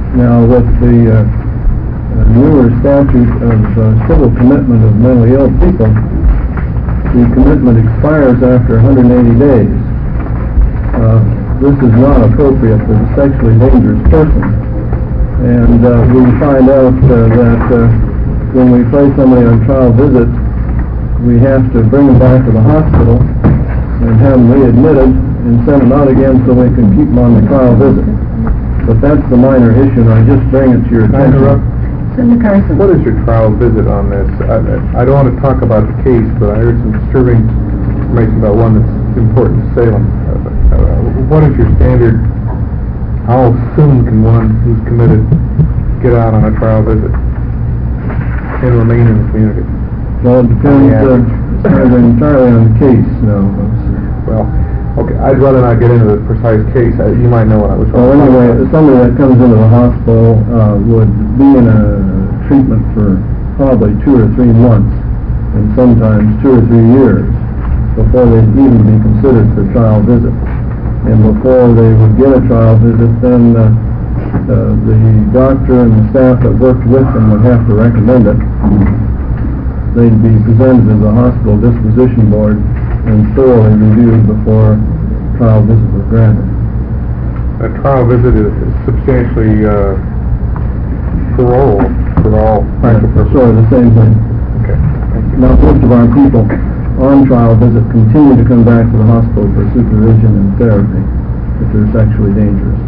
Now, with the uh, uh, newer statute of uh, civil commitment of mentally ill people, the commitment expires after one hundred eighty days. Uh, this is not appropriate for the sexually dangerous person. And uh, we find out uh, that uh, when we place somebody on trial visit, we have to bring them back to the hospital and have them readmitted and send them out again so we can keep them on the trial visit. But that's the minor issue, and I just bring it to your Can I attention. interrupt? Senator Carson. What is your trial visit on this? I, I don't want to talk about the case, but I heard some disturbing information about one that's important to Salem. Uh, uh, what is your standard? How soon can one who's committed get out on a trial visit and remain in the community? Well, it depends uh, entirely on the case. No. Well, okay, I'd rather not get into the precise case. I, you might know what I was Well, talking anyway, about. somebody that comes into the hospital uh, would be in a treatment for probably two or three months, and sometimes two or three years, before they'd even be considered for a trial visit. And before they would get a trial visit, then uh, uh, the doctor and the staff that worked with them would have to recommend it. They'd be presented to the hospital disposition board and thoroughly reviewed before trial visit was granted. A trial visit is substantially uh, parole for all practical purposes. Sure, the same thing. Okay, thank you. Now, most of our people on trial visit continue to come back to the hospital for supervision and therapy if they're sexually dangerous.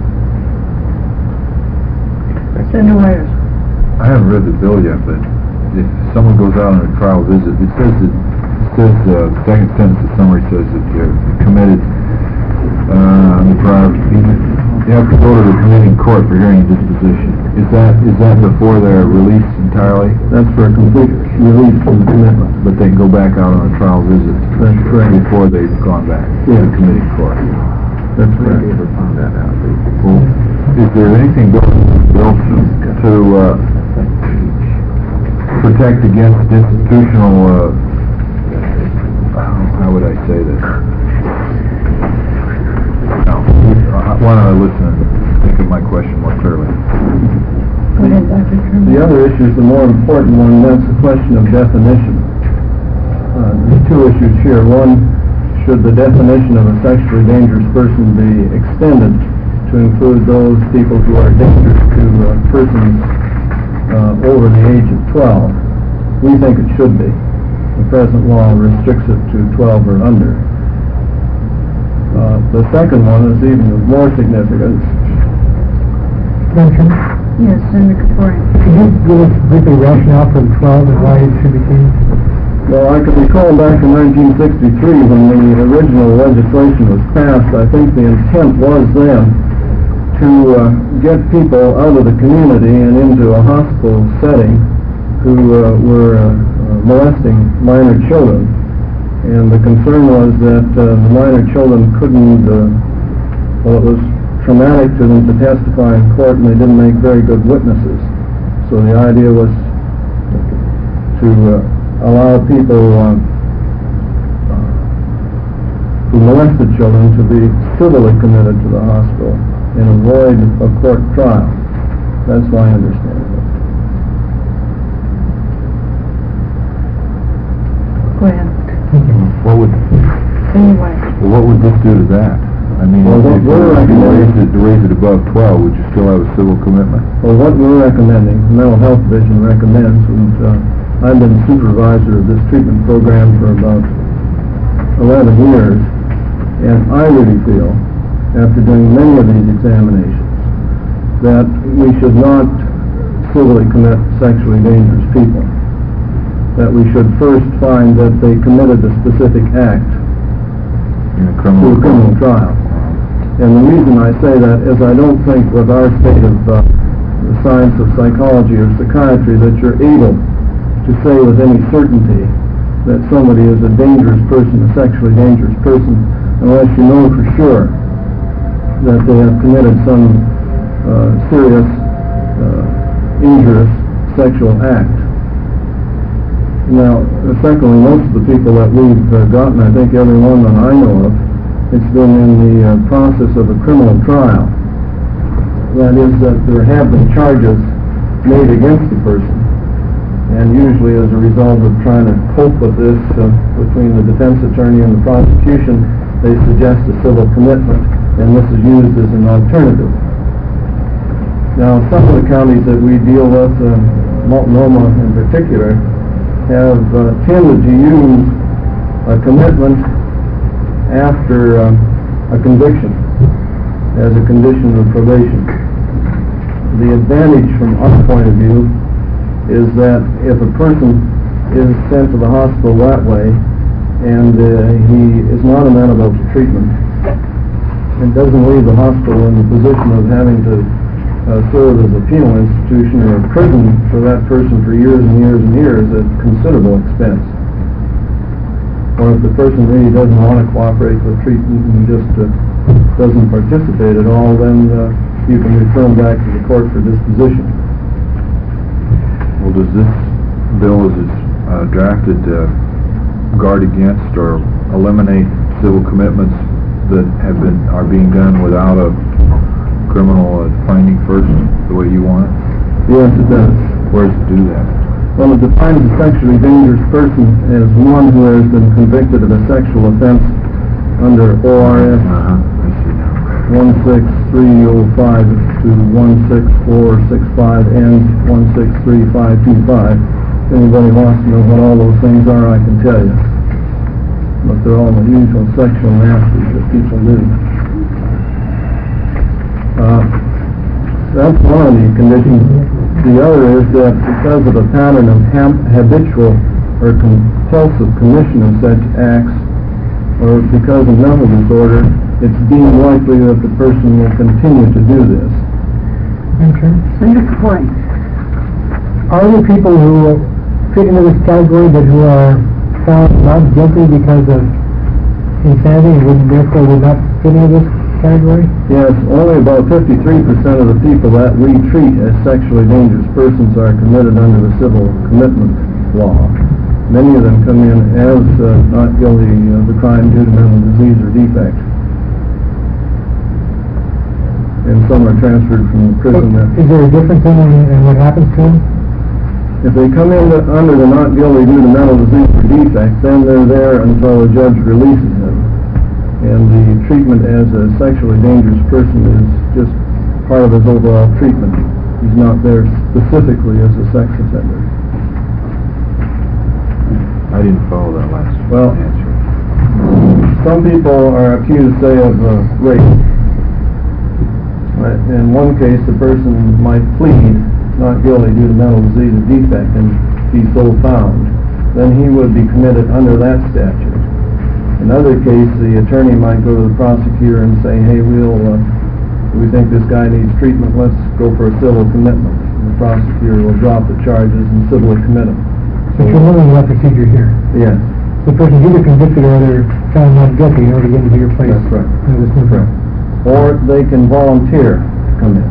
Senator Wires. I haven't read the bill yet, but if someone goes out on a trial visit, it says that, it says, uh, the second sentence of the summary says that they're committed, uh, on the trial, they have to go to the committing court for hearing disposition. Is that, is that before they're released entirely? That's for a complete release from the commitment. But they can go back out on a trial visit? That's correct. Before they've gone back to Yeah. the committing court? That's correct. found that out. Well, is there anything built, built to, uh, protect against institutional, uh, how would I say this? No, uh, why don't I listen and think of my question more clearly? Go ahead, Doctor Kermit. The other issue is the more important one, that's the question of definition. Uh, there's two issues here. One, should the definition of a sexually dangerous person be extended to include those people who are dangerous to uh, persons uh, over the age of twelve? We think it should be. The present law restricts it to twelve or under. Uh, the second one is even of more significance. Senator, Yes, Senator Kapurian. could you give us briefly rationale for the twelve and why it should be changed? Well, I can recall back in nineteen sixty-three when the original legislation was passed, I think the intent was then to uh, get people out of the community and into a hospital setting who uh, were uh, uh, molesting minor children. And the concern was that uh, the minor children couldn't, uh, well, it was traumatic to them to testify in court, and they didn't make very good witnesses. So the idea was to uh, allow people uh, uh, who molested children to be civilly committed to the hospital and avoid a court trial. That's my understanding of it. Go ahead. What would, Senator Wires. well, what would this do to that? I mean, Well, what if you we're if you recommending- raised it, to raise it above twelve, would you still have a civil commitment? Well, what we're recommending, the Mental Health Division recommends, and uh, I've been supervisor of this treatment program for about eleven years, and I really feel, after doing many of these examinations, that we should not civilly commit sexually dangerous people. That we should first find that they committed a specific act In a to criminal a criminal trial. And the reason I say that is I don't think with our state of uh, the science of psychology or psychiatry that you're able to say with any certainty that somebody is a dangerous person, a sexually dangerous person, unless you know for sure that they have committed some uh, serious, uh, injurious sexual act. Now, uh, secondly, most of the people that we've uh, gotten, I think every one that I know of, it's been in the uh, process of a criminal trial. that is that there have been charges made against the person. And usually as a result of trying to cope with this uh, between the defense attorney and the prosecution, they suggest a civil commitment, and this is used as an alternative. Now, some of the counties that we deal with, uh, Multnomah in particular, have uh, tended to use a commitment after uh, a conviction as a condition of probation. The advantage from our point of view is that if a person is sent to the hospital that way and uh, he is not amenable to treatment, it doesn't leave the hospital in the position of having to uh, serve as a penal institution or a prison for that person for years and years and years at considerable expense. Or if the person really doesn't want to cooperate with treatment and just uh, doesn't participate at all, then uh, you can refer them back to the court for disposition. Well, does this bill, as it's uh, drafted, uh, guard against or eliminate civil commitments that have been are being done without a criminal uh, finding first, the way you want it? Yes, it does. Where does it do that? Well, it defines a sexually dangerous person as one who has been convicted of a sexual offense under O R S Uh-huh. I see now. one six three oh five to one six four six five and one six three five two five. If anybody wants to know what all those things are, I can tell you. But they're all the usual sexual nasties that people do. Uh, that's one of the conditions. The other is that because of a pattern of ham- habitual or compulsive commission of such acts, or because of mental disorder, it's deemed likely that the person will continue to do this. Okay. Senator Coyne. Are there people who fit into this category but who are found not guilty because of insanity and would therefore would not fit into this category? Yes, only about fifty-three percent of the people that we treat as sexually dangerous persons are committed under the civil commitment law. Many of them come in as uh, not guilty of the crime due to mental disease or defect. And some are transferred from the prison. That Is there a difference in, in what happens to them? if they come in the, under the not guilty due to mental disease or defect, then they're there until the judge releases them. And the treatment as a sexually dangerous person is just part of his overall treatment. He's not there specifically as a sex offender. I didn't follow that last Well, answer. some people are accused, say, of uh, rape. Right? In one case, the person might plead not guilty due to mental disease or defect and be so found. Then he would be committed under that statute. In another case, the attorney might go to the prosecutor and say, hey, we'll, uh, we think this guy needs treatment, let's go for a civil commitment. And the prosecutor will drop the charges and civilly commit him. So you're limiting that procedure here. Yes, The person's either convicted or they're found not guilty in order to get into your place. that's right. Under this new bill. Or they can volunteer to come in.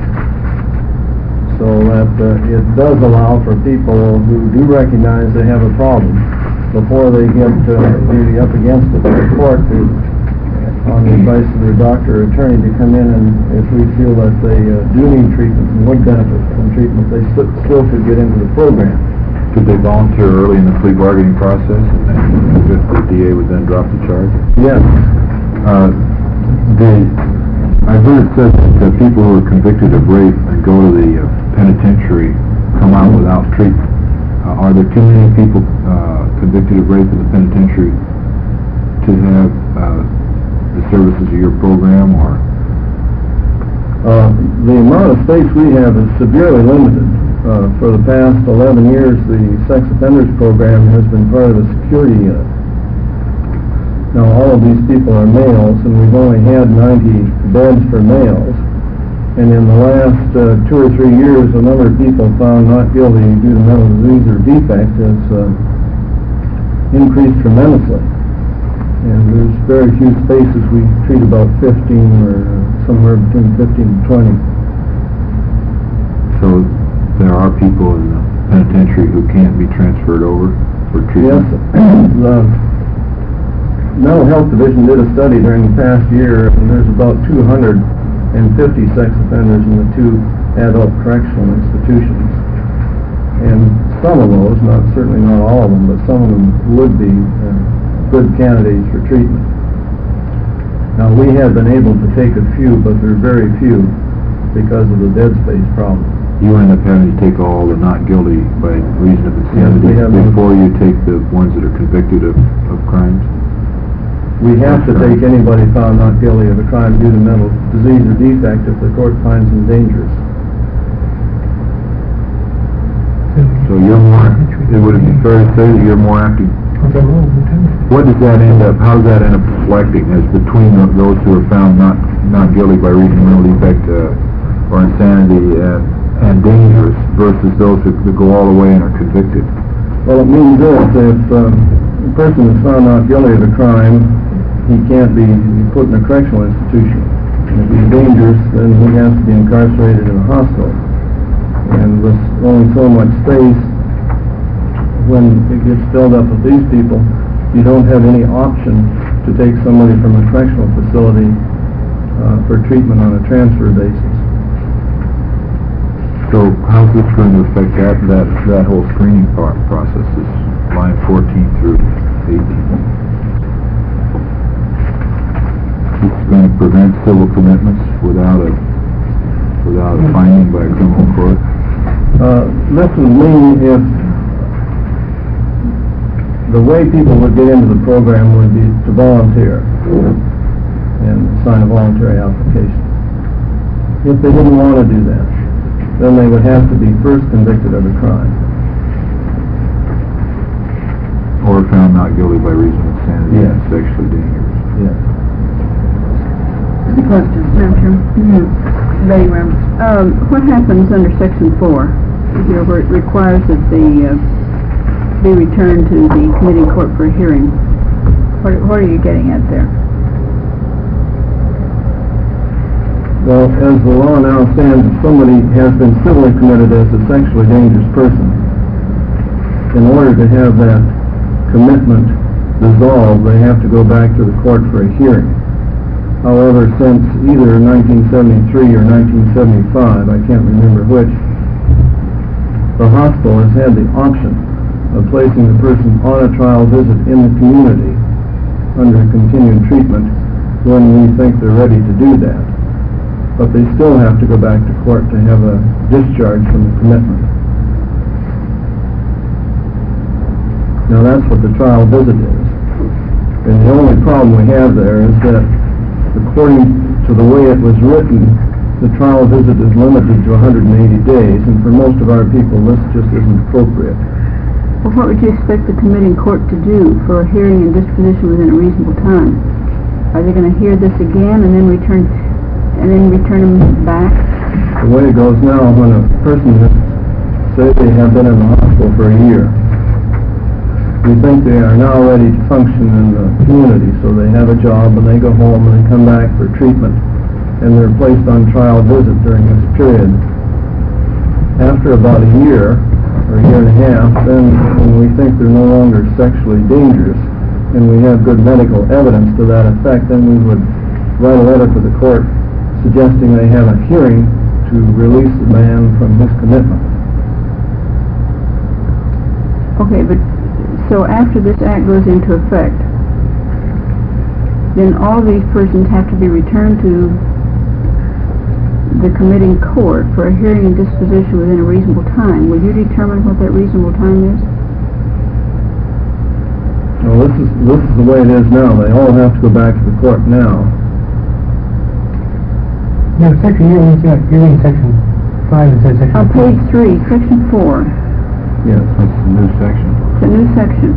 So that uh, it does allow for people who do recognize they have a problem before they get uh, really up against it in the court to, on the advice of their doctor or attorney, to come in, and if we feel that they uh, do need treatment and would benefit from treatment, they st- still could get into the program. Could they volunteer early in the plea bargaining process, and then the the D A would then drop the charge? Yes. Uh, the, I've heard it said that uh, people who are convicted of rape and go to the uh, penitentiary come out without treatment. Uh, are there too many people uh, convicted of rape in the penitentiary to have uh, the services of your program, or? Uh, the amount of space we have is severely limited. Uh, for the past eleven years, the sex offenders program has been part of a security unit. Now, all of these people are males, and we've only had ninety beds for males. And in the last uh, two or three years, the number of people found not guilty due to mental disease or defect has uh, increased tremendously. And there's very few spaces. We treat about fifteen, or somewhere between fifteen and twenty. So there are people in the penitentiary who can't be transferred over for Yes. treatment? The Mental Health Division did a study during the past year, and there's about two hundred and fifty sex offenders in the two adult correctional institutions. And some of those, not certainly not all of them, but some of them would be uh, good candidates for treatment. Now, we have been able to take a few, but they're very few because of the dead space problem. You end up having to take all the not guilty by reason of insanity we have- before you take the ones that are convicted of, of crimes? We have to take anybody found not guilty of a crime due to mental disease or defect if the court finds them dangerous. So you're more, it would be fair to say that you're more active. What does that end up, how does that end up reflecting as between tho- those who are found not, not guilty by reason of mental defect uh, or insanity and, and dangerous versus those who, who go all the way and are convicted? Well, it means this, if um, a person is found not guilty of a crime, he can't be put in a correctional institution. And if he's dangerous, then he has to be incarcerated in a hospital. And with only so much space, when it gets filled up with these people, you don't have any option to take somebody from a correctional facility uh, for treatment on a transfer basis. So how's this going to affect that, that, that whole screening part process, this line fourteen through eighteen? It's going to prevent civil commitments without a, without a finding by a criminal court? Uh, listen to me, if the way people would get into the program would be to volunteer and sign a voluntary application. If they didn't want to do that, then they would have to be first convicted of a crime. Or found not guilty by reason of insanity Yes. and sexually dangerous? Yes. The question, Madam Chairman. Mm-hmm. Lady Rams. Um, what happens under section four? You know, where it requires that the, uh, be returned to the committee in court for a hearing. What, what are you getting at there? Well, as the law now stands, if somebody has been civilly committed as a sexually dangerous person, in order to have that commitment dissolved, they have to go back to the court for a hearing. However, since either nineteen seventy-three or nineteen seventy-five, I can't remember which, the hospital has had the option of placing the person on a trial visit in the community under continued treatment when we think they're ready to do that. But they still have to go back to court to have a discharge from the commitment. Now that's what the trial visit is. And the only problem we have there is that according to the way it was written, the trial visit is limited to one hundred eighty days, and for most of our people this just isn't appropriate. Well, what would you expect the committee in court to do for a hearing and disposition within a reasonable time? Are they going to hear this again and then return, and then return them back? The way it goes now, when a person has, say they have been in the hospital for a year, we think they are now ready to function in the community, so they have a job and they go home and they come back for treatment, and they're placed on trial visit during this period. After about a year, or a year and a half, then when we think they're no longer sexually dangerous, and we have good medical evidence to that effect, then we would write a letter to the court suggesting they have a hearing to release the man from his commitment. Okay, but so after this act goes into effect, then all these persons have to be returned to the committing court for a hearing and disposition within a reasonable time. Will you determine what that reasonable time is? Well, this is this is the way it is now. They all have to go back to the court now. No, section, you're in, you're in section five instead of section On four. page three, section four, Yes. That's the new section. it's a new section.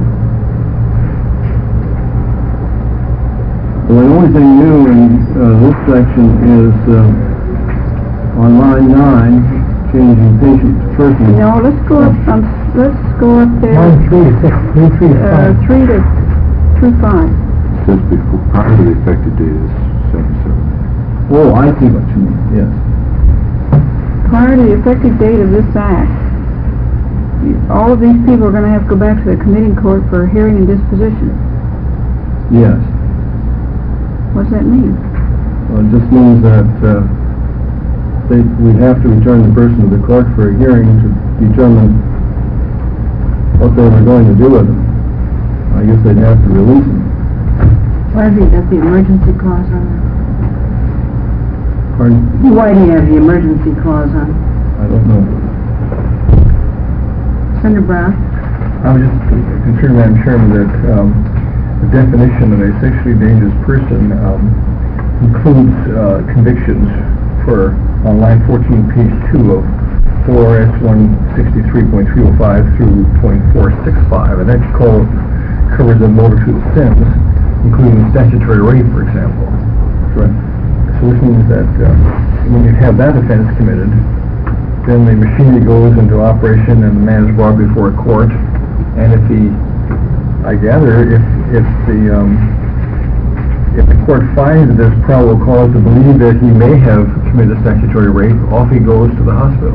Well, the only thing new in uh, this section is uh, on line nine, changing patient to person. No, let's go up, um, let's go up there, Line three to six, three, three to uh, five. three to, through five. It says before, prior to the effective date is seven seven. Oh, I see what you mean, yes. Prior to the effective date of this act, you- all of these people are gonna have to go back to the committing court for a hearing and disposition. Yes. What does that mean? Well, it just means that uh, they, we'd have to return the person to the court for a hearing to determine what they were going to do with him. I guess they'd have to release him. Why have you got the emergency clause on it? Pardon? Why do you have the emergency clause on it? I don't know. Senator Brown? I was just concerned, Madam Chairman, that um, the definition of a sexually dangerous person um, includes uh, convictions for, on line fourteen, page two of four S one sixty-three point three oh five through point four six five, and that call covers a multitude of sins, including statutory rape, for example. Right. So this means that uh, when you have that offense committed, then the machinery goes into operation and the man is brought before a court. And if he, I gather, if if the um, if the court finds that there's probable cause to believe that he may have committed statutory rape, off he goes to the hospital.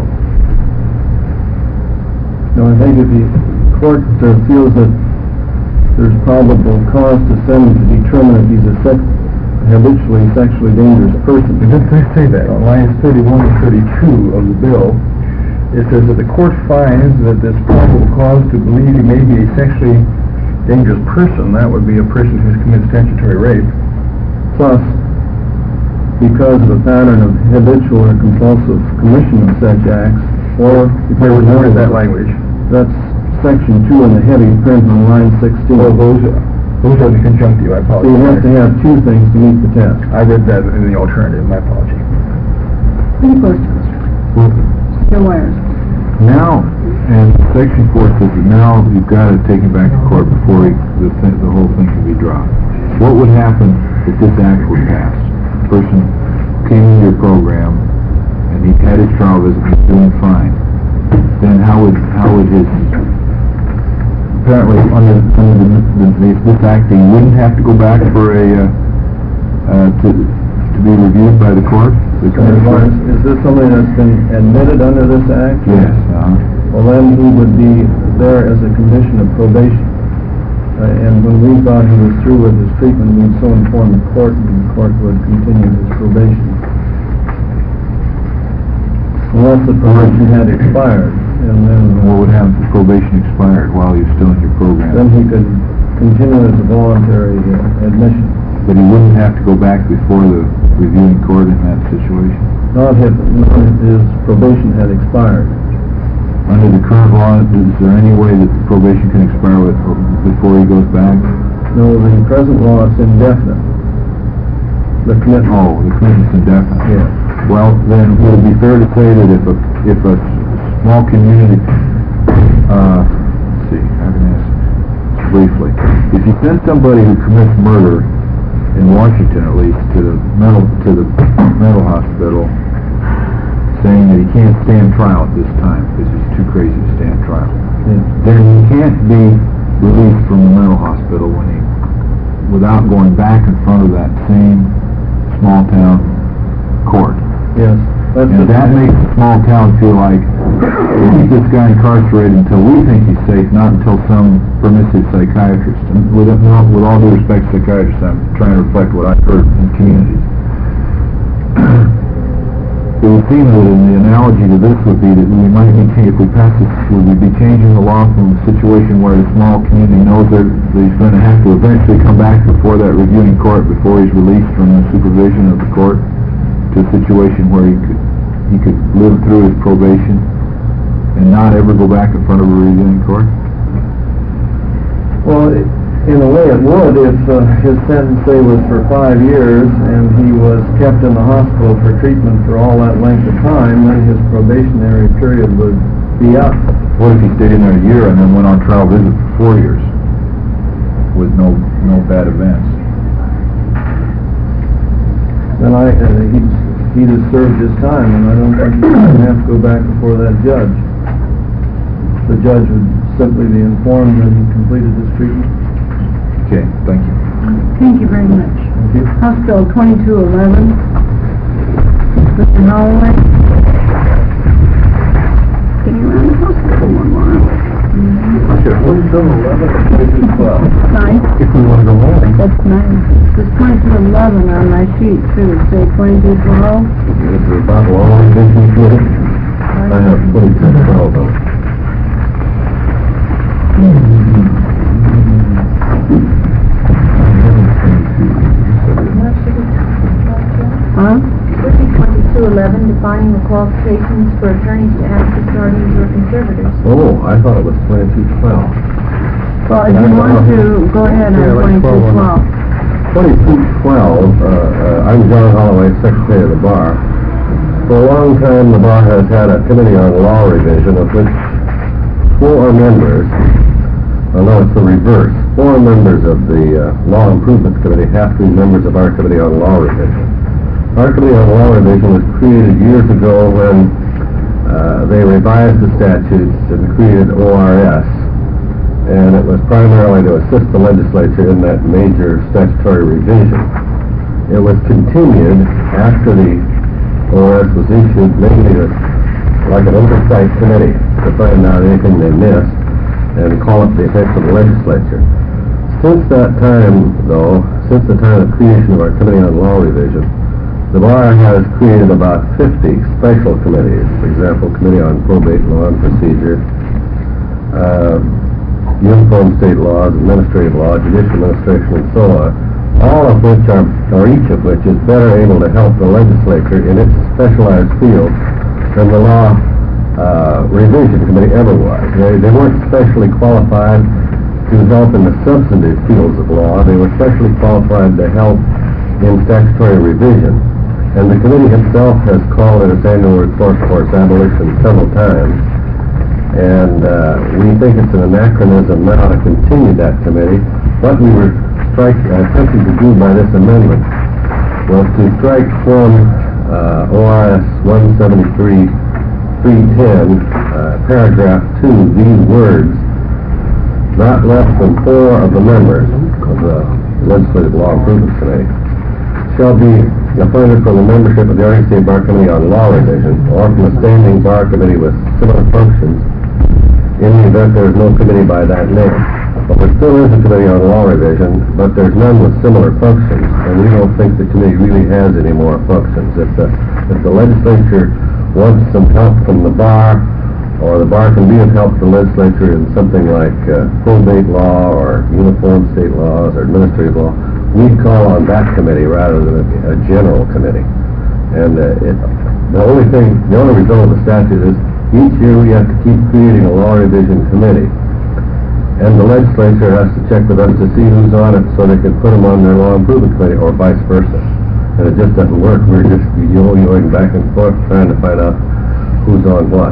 No, I think if the court uh, feels that there's probable cause to send him to determine if he's a sex, habitually sexually dangerous person. It doesn't say that. On lines thirty-one and thirty-two of the bill, it says that the court finds that there's probable cause to believe he may be a sexually dangerous person. That would be a person who's committed statutory rape. Plus, because of a pattern of habitual or compulsive commission of such acts, or if I remember that language, that's section two in the heavy print on line sixteen. Oh, those, those are the conjunctive, I apologize. So you have to have two things to meet the test. I read that in the alternative, my apology. Any questions? Bill Wires. Now, and section four says that now you've got to take him back to court before he, the, th the whole thing can be dropped. What would happen if this act were passed? The person came into your program and he had his trial visit and he's doing fine. Then how would how would his apparently under, under the, the, this act he wouldn't have to go back for a uh, uh, to to be reviewed by the court? The Is this somebody that's been admitted under this act? Yes. Uh-huh. Well, then he would be there as a condition of probation. Uh, and when we thought he was through with his treatment, we'd so inform the court, and the court would continue his probation. Unless the probation had expired, and then... What would happen if the probation expired while you're still in your program? Then he could continue as a voluntary uh, admission. But he wouldn't have to go back before the reviewing court in that situation? Not if, not if his probation had expired. Under the current law, is there any way that the probation can expire with, before he goes back? No, the present law is indefinite. The commitment. Oh, the commitment's indefinite. Yeah. Well, then would it be fair to say that if a if a small community, uh, let's see, how can I ask this briefly? If you send somebody who commits murder in Washington, at least, to the mental to the mental hospital, saying that he can't stand trial at this time because he's too crazy to stand trial, Yeah. then he can't be released from the mental hospital when he, without going back in front of that same small town court. Yes. That's And the- that makes the small town feel like we keep this guy incarcerated until we think he's safe, not until some permissive psychiatrist. And with, no, with all due respect to psychiatrists, I'm trying to reflect what I've heard in communities. It would seem that the analogy to this would be that we might be, if we pass this, would we be changing the law from a situation where the small community knows that he's going to have to eventually come back before that reviewing court, before he's released from the supervision of the court, to a situation where he could he could live through his probation and not ever go back in front of a reviewing court? Well, it, in a way it would if uh, his sentence, say, was for five years and he was kept in the hospital for treatment for all that length of time, then his probationary period would be up. What if he stayed in there a year and then went on trial visit for four years with no no bad events? Then I, uh, he'd, he'd have served his time, and I don't think he'd have to go back before that judge. The judge would simply be informed that he completed his treatment. Okay, thank you. Thank you very much. Thank you. House Bill twenty-two eleven. Mister Holloway. Getting around the hospital one more. Okay, what are you doing? eleven, or twenty-two, twelve? Nice. If we want to go home. That's nice. There's twenty-two eleven on my sheet too, say twenty-two twelve. This is about law revision committee. I have twenty-two, twelve though. Huh? twenty-two eleven, defining the qualifications for attorneys to act as guardians or conservators. Oh, I thought it was twenty-two, twelve. Well, if you want to, go ahead Yeah, on like twenty-two twelve twelve. twenty-two twelve, uh, uh, I'm John Holloway, Secretary of the Bar. For a long time, the Bar has had a committee on law revision of which four members, oh no, it's the reverse, four members of the uh, Law Improvement Committee have to be members of our Committee on Law Revision. Our Committee on Law Revision was created years ago when uh, they revised the statutes and created O R S. And it was primarily to assist the legislature in that major statutory revision. It was continued after the O R S was issued, mainly to, like an oversight committee to find out anything they missed and call up the attention of the legislature. Since that time, though, since the time of creation of our Committee on Law Revision, the Bar has created about fifty special committees. For example, Committee on Probate Law and Procedure, uh, Uniform State Laws, Administrative Law, Judicial Administration, and so on, all of which are, or each of which is better able to help the legislature in its specialized field than the Law uh, Revision Committee ever was. They, they weren't specially qualified to help in the substantive fields of law. They were specially qualified to help in statutory revision. And the committee itself has called in its annual report for its abolition several times. And uh, we think it's an anachronism now to continue that committee. What we were strike, uh, attempting to do by this amendment was to strike from uh, O R S one seventy-three, three ten, uh, paragraph two, these words, not less than four of the members of the Legislative Law Improvement Committee shall be appointed from the membership of the Oregon State Bar Committee on Law Revision or from a standing bar committee with similar functions in the event there is no committee by that name. But there still is a committee on law revision, but there's none with similar functions, and we don't think the committee really has any more functions. If the, if the legislature wants some help from the bar, or the bar can be of help to the legislature in something like uh, probate law or uniform state laws or administrative law, we'd call on that committee rather than a, a general committee. And uh, it, the only thing, the only result of the statute is each year we have to keep creating a law revision committee. And the legislature has to check with us to see who's on it so they can put them on their law improvement committee or vice versa. And it just doesn't work. We're just yo-yoing back and forth trying to find out who's on what.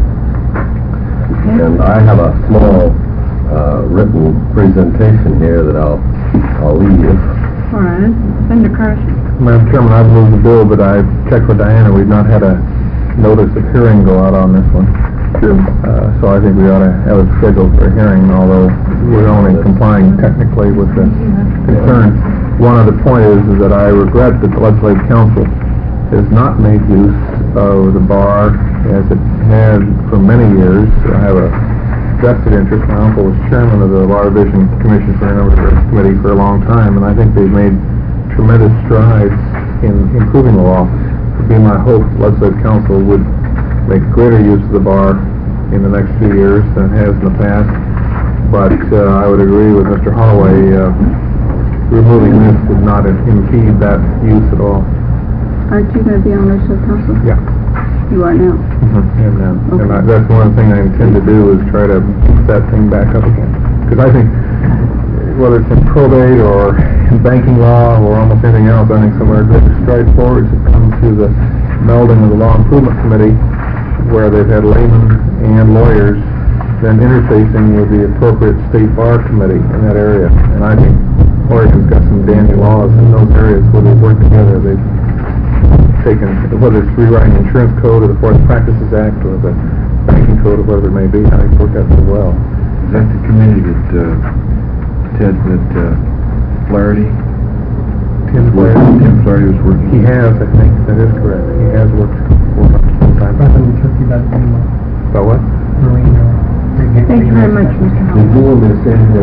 And I have a small uh, written presentation here that I'll, I'll leave you. All right. Senator Carson. Madam Chairman, I've moved the bill, but I've checked with Diana. We've not had a notice of hearing go out on this one. Uh, so I think we ought to have it scheduled for a hearing, although we're only complying technically with the concern. One other point is, is that I regret that the Legislative Council has not made use of the bar as it had for many years. I have a vested interest. My uncle was chairman of the Law Revision Commission for a number of committee for a long time, and I think they've made tremendous strides in improving the law. It would be my hope the Legislative Council would make greater use of the bar in the next few years than it has in the past. But uh, I would agree with Mister Holloway, uh, removing this would not impede that use at all. Aren't you going to be on Legislative Council? Yeah. You are now. Mm-hmm. And, uh, Okay. and I, that's one thing I intend to do is try to put that thing back up again. Because I think, whether it's in probate or in banking law or almost anything else, I think some of our greatest strides forwards have come through the melding of the Law Improvement Committee, where they've had laymen and lawyers then interfacing with the appropriate state bar committee in that area. And I think Oregon's got some dandy laws in those areas where they've worked together. They've taken, whether it's rewriting the Insurance Code or the Foreign Practices Act or the Banking Code or whatever it may be, I think it's worked out so well. Is that the committee that, uh, Ted, that, uh, Flaherty? Tim was- Flaherty. Tim Flaherty was working? He has, I think, that is correct. He has worked, worked on it full time. About what? Thank you very much, Mister Did you Howard. want me to say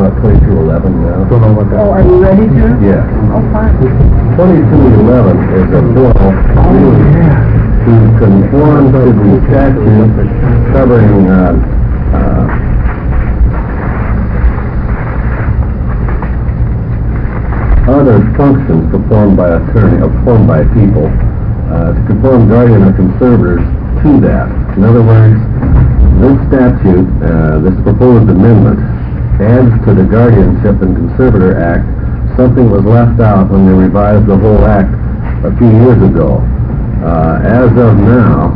about twenty-two eleven now? Don't know what that. Oh, are you ready to? Yeah. Oh, fine. twenty-two eleven is a bill really to conform to the statute covering, uh, uh, other functions performed by attorney, or performed by people, uh, to conform guardian or conservators to that. In other words, this statute, uh, this proposed amendment, adds to the Guardianship and Conservator Act something was left out when they revised the whole act a few years ago. Uh, as of now,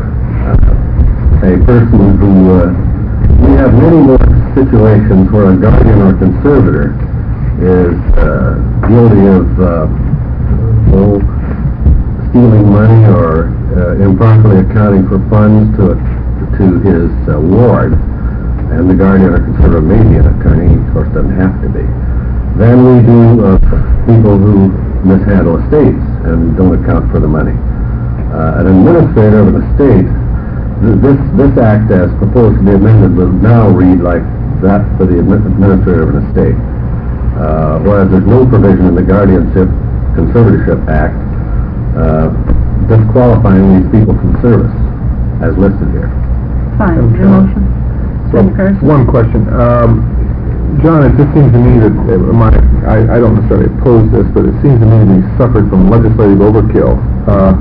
uh, a person who, uh, we have many more situations where a guardian or conservator is uh, guilty of, uh, well, stealing money or uh, improperly accounting for funds to to his uh, ward, and the guardian or conservator may be an attorney, of course doesn't have to be. Then we do uh, people who mishandle estates and don't account for the money. Uh, an administrator of an estate, th this this act as proposed to be amended will now read like that for the admi administrator of an estate. Uh, whereas there's no provision in the Guardianship Conservatorship Act uh, disqualifying these people from service as listed here. Fine, your motion. Senator Carson? One question. Um, John, it just seems to me that, uh, my, I, I don't necessarily oppose this, but it seems to me that he suffered from legislative overkill. Uh,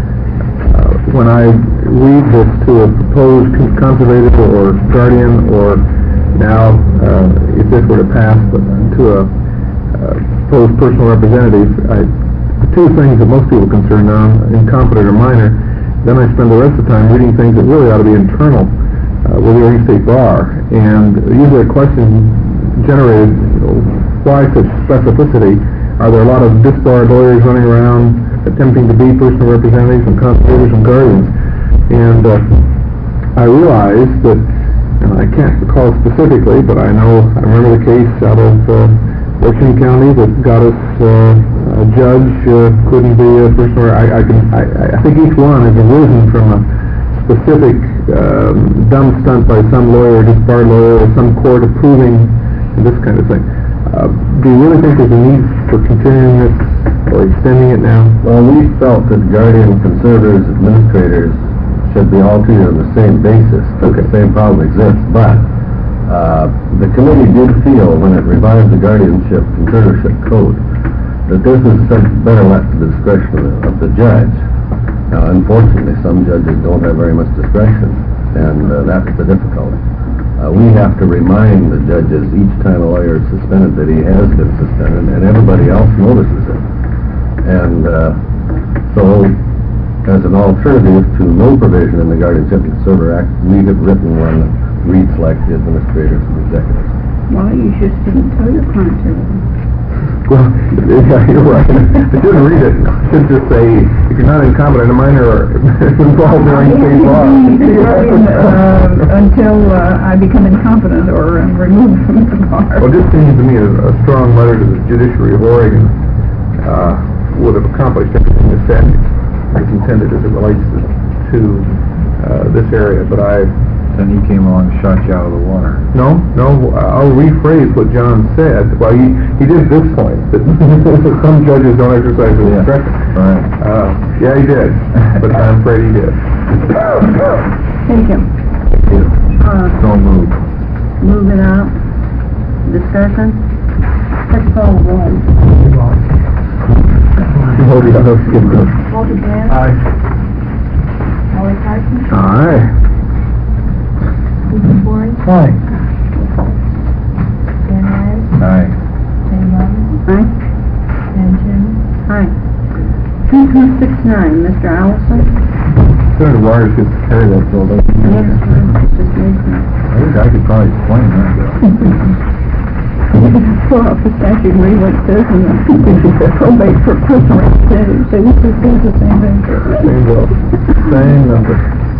uh, when I read this to a proposed con conservator or guardian, or now, uh, if this were to pass, but to a uh, proposed personal representative, I, the two things that most people are concerned on, incompetent or minor, then I spend the rest of the time reading things that really ought to be internal uh, with the Oregon State Bar. And usually a question generated, you know, why such specificity? Are there a lot of disbarred lawyers running around attempting to be personal representatives and conservators and guardians? And uh, I realized that, and I can't recall specifically, but I know, I remember the case out of uh, Washington County that got us uh, a judge uh, couldn't be a personal. I, I can. I, I think each one has arisen from a specific um, dumb stunt by some lawyer, disbarred lawyer, or some court approving this kind of thing. Uh, do you really think there's a need for continuing this or extending it now? Well, we felt that guardian, conservators, administrators should be all treated on the same basis, because the same problem exists. But uh, the committee did feel, when it revised the guardianship conservatorship code, that this is better left to the discretion of the, of the judge. Now, unfortunately, some judges don't have very much discretion, and uh, that's the difficulty. Uh, we have to remind the judges each time a lawyer is suspended that he has been suspended, and everybody else notices it. And uh, so, as an alternative to no provision in the Guardianship and Conservator Act, we have written one that reads like the administrators and executives. Well, you just didn't tell your client to. Well, yeah, you're right. I shouldn't read it. I should just say, if you're not incompetent, a minor, or involved in state law. uh, until uh, I become incompetent or am removed from the bar. Well, this seems to me a, a strong letter to the judiciary of Oregon uh, would have accomplished everything the statute is intended as it relates to, to uh, this area, but I... Then he came along and shot you out of the water. No, no, I'll rephrase what John said. Well, he, he did this point, that some judges don't exercise their discretion. Right. Uh, yeah, he did, but I'm afraid he did. Thank you. Uh, So moved. moving on. Discussion. Let's call the roll. Hold the other skin. Walter Grant. Aye. Molly Carson. Aye. Susan Boyd. Aye. Dan Myers. Aye. Jenny Robbins. Aye. And Jim. Aye. Two two six nine, Mister Allison. Senator Waters gets to carry that bill, doesn't he? Yes, sir. Just made me. I think I could probably explain that bill. You can pull up the statute and read what it says in the probate for personal representative. So this is says the same thing. Same bill. Same number.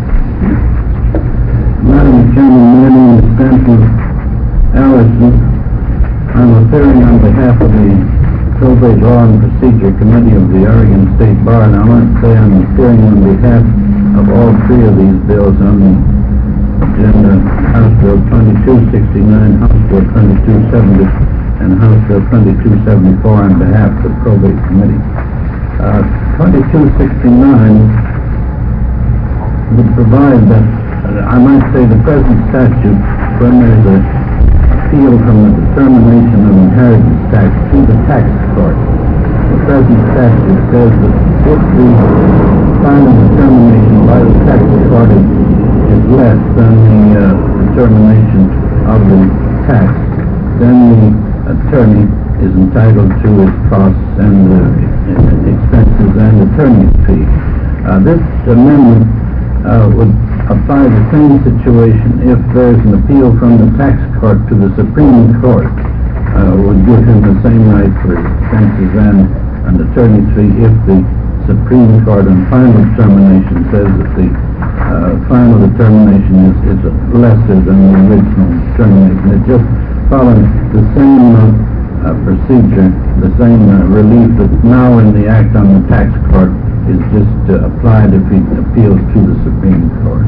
Madam Chairman, my name is Stanton Allison. I'm appearing on behalf of the Probate Law and Procedure Committee of the Oregon State Bar, and I want to say I'm appearing on behalf of all three of these bills on the agenda House Bill twenty-two sixty-nine, House Bill twenty-two seventy, and House Bill twenty-two seventy-four on behalf of the Probate Committee. Uh, twenty-two sixty-nine would provide that, uh, I might say the present statute, when there's a appeal from the determination of inheritance tax to the tax court, the present statute says that if the final determination by the tax court is, is less than the uh, determination of the tax, then the attorney is entitled to his costs and uh, expenses and attorney's fee. Uh, this amendment uh, would apply the same situation if there's an appeal from the tax court to the Supreme Court. Uh, would give him the same right for expenses and an attorney's fee if the Supreme Court on final determination says that the uh, final determination is, is lesser than the original determination. It just follows the same uh, uh, procedure, the same uh, relief that now in the act on the tax court is just uh, applied if he appeals to the Supreme Court.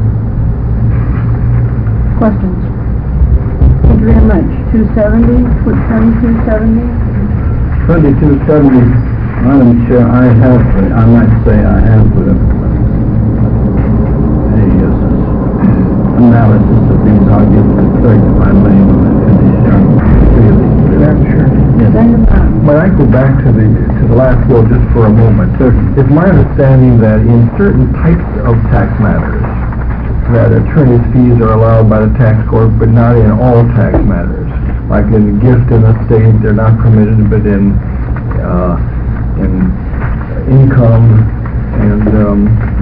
Questions? Thank you very much. two seventy, put twenty-two seventy. twenty-two seventy, Madam Chair, I have, uh, I might say I have uh, a uh, analysis of these. I'll give the clerk my name on it and Madam Chair. Yes. Might I go back to the to the last bill just for a moment? Certainly. It's my understanding that in certain types of tax matters, that attorney's fees are allowed by the tax court, but not in all tax matters. Like in gift and estate, they're not permitted, but in uh, in income and um,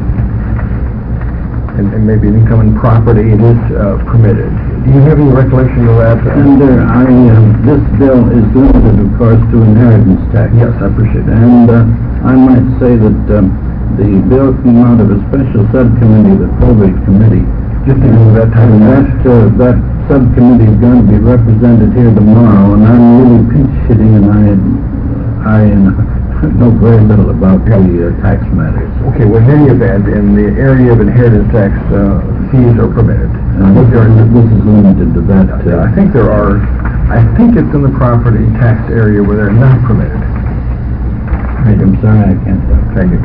and, and maybe income and property, it is uh, permitted. Do you have any recollection of that? And uh, I, uh, this bill is limited, of course, to inheritance tax. Yes, I appreciate that. And uh, I might say that um, the bill came out of a special subcommittee, the Probate Committee. Just to do that type of And that, uh, that subcommittee is going to be represented here tomorrow, and I'm really pinch hitting, and I, I uh, know very little about the uh, tax matters. Okay, well, in any event, in the area of inheritance tax, uh, fees are permitted. And this, this is limited to that. Uh, I think there are, I think it's in the property tax area where they're not permitted. I'm sorry, I can't tell. Thank you.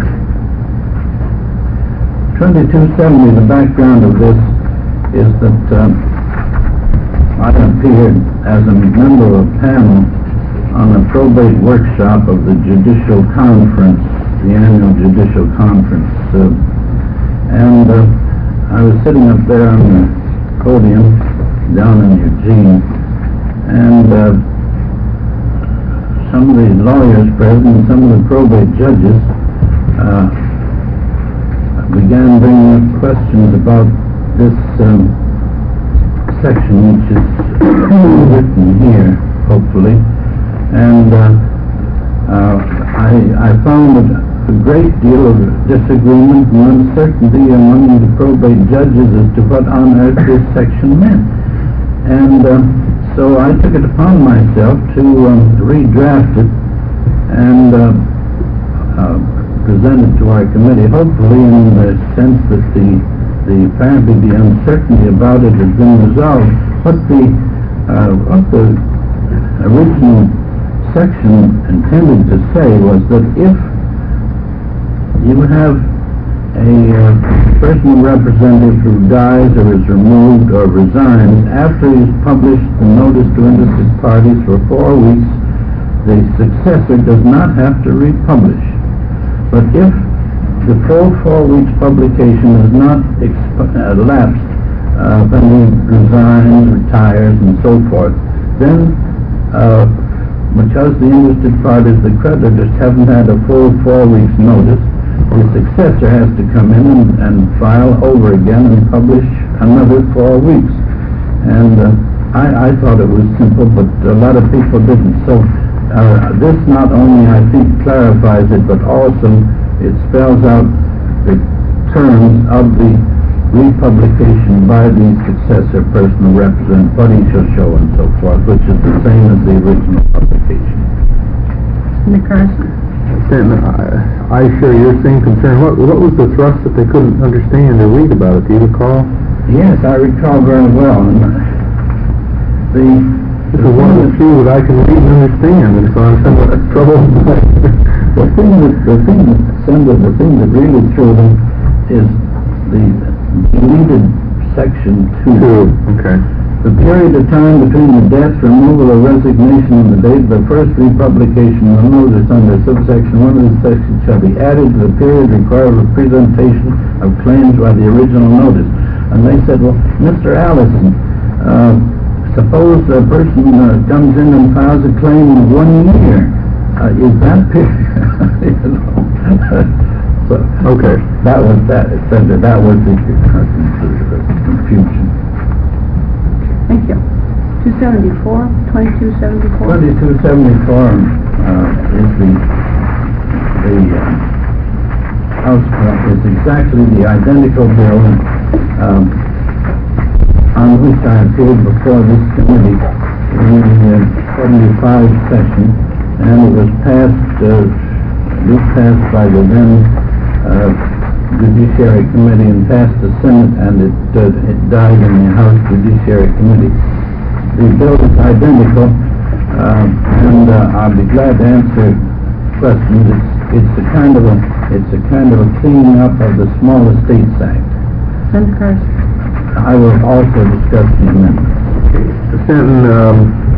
twenty-two seventy, the background of this is that um, I appeared as a member of a panel on a probate workshop of the Judicial Conference, the annual Judicial Conference. Uh, and uh, I was sitting up there on the podium down in Eugene, and uh, some of the lawyers present and some of the probate judges uh, began bringing up questions about this um, section, which is written here, hopefully. And uh, uh, I, I found a great deal of disagreement and uncertainty among the probate judges as to what on earth this section meant. And uh, so I took it upon myself to um, redraft it and uh, uh, present it to our committee, hopefully in the sense that the, the apparently the uncertainty about it has been resolved. What the, uh, what the original section intended to say was that if you have a uh, personal representative who dies or is removed or resigns after he's published the notice to interested parties for four weeks, the successor does not have to republish. But if the full four weeks publication has not exp- uh, lapsed uh, when he resigns, retires, and so forth, then uh, because the interested parties, the creditors, haven't had a full four weeks notice, the successor has to come in and, and file over again and publish another four weeks. And uh, I, I thought it was simple, but a lot of people didn't. So uh, this not only, I think, clarifies it, but also it spells out the terms of the republication by the successor personal representative, what he shall show and so forth, which is the same as the original publication. Mister Carson? Then I, I share your same concern. What, what was the thrust that they couldn't understand or read about it? Do you recall? Yes, I recall very well. And the, This is one of the few that I can read and understand, and so I'm somewhat troubled by the thing that, the thing that, Senator, the thing that really threw them is the deleted section two. two. Okay. The period of time between the death, removal, or resignation and the date of the first republication of notice under subsection one of this section shall be added to the period required for presentation of claims by the original notice. And they said, well, Mister Allison, uh, suppose a person uh, comes in and files a claim in one year. Uh, is that period? You know? So, Okay. That was that. Senator, that was the confusion. Thank you. two seventy-four, twenty-two seventy-four? Twenty-two seventy-four uh, is the the uh, House bill. It's exactly the identical bill um, on which I appeared before this committee in the uh, seventy-five session, and it was passed. Uh, this passed by the then uh, Judiciary Committee and passed the Senate, and it uh, it died in the House Judiciary Committee. The bill is identical, uh, and uh, I'll be glad to answer questions. It's it's a kind of a it's a kind of a cleaning up of the Small Estates Act. Senator Carson. I will also discuss the amendment. Stanton, um,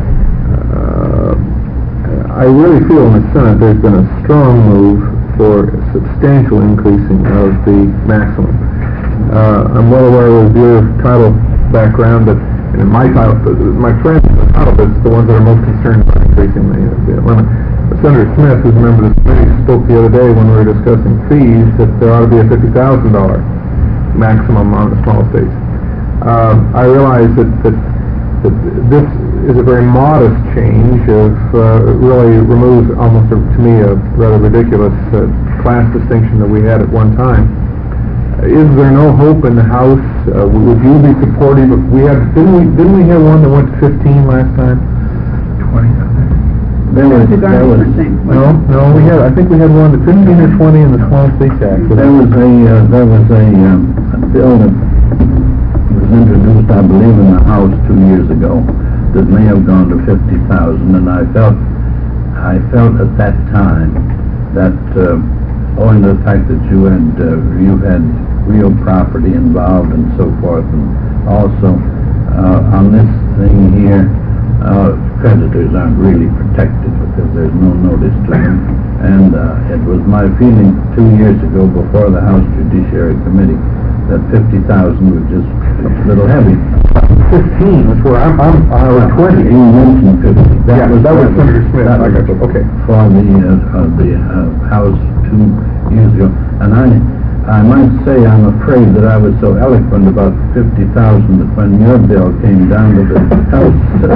uh, I really feel in the Senate there's been a strong move for a substantial increasing of the maximum. Uh, I'm well aware of your title background, but in my title, my friends in the title business, the ones that are most concerned about increasing the, the limit. But Senator Smith, who's a member of this committee, spoke the other day when we were discussing fees that there ought to be a fifty thousand dollars maximum on the small estates. Uh, I realize that, that, that this is a very modest change of uh, really removes almost a, to me a rather ridiculous uh, class distinction that we had at one time. Uh, is there no hope in the House? Uh, would you be supportive? Of, we had didn't we didn't we have one that went to fifteen last time? Twenty. There was, there was, No, no, we had. I think we had one at fifteen or twenty in the Small States Act. there was a uh, there was a, um, a bill that was introduced, I believe, in the House two years ago that may have gone to fifty thousand, and I felt I felt at that time that uh, owing to the fact that you had uh, you had real property involved and so forth, and also uh, on this thing here, uh, creditors aren't really protected because there's no notice to them. And uh, it was my feeling two years ago before the House Judiciary Committee that fifty thousand was just a little heavy. Fifteen. That's where I'm. I'm uh, twenty. You mentioned fifty. That Yeah, was that was Senator Smith. That I was got you. Okay. for the uh, uh, the uh, House two years ago, and I I might say I'm afraid that I was so eloquent about fifty thousand that when your bill came down to the House,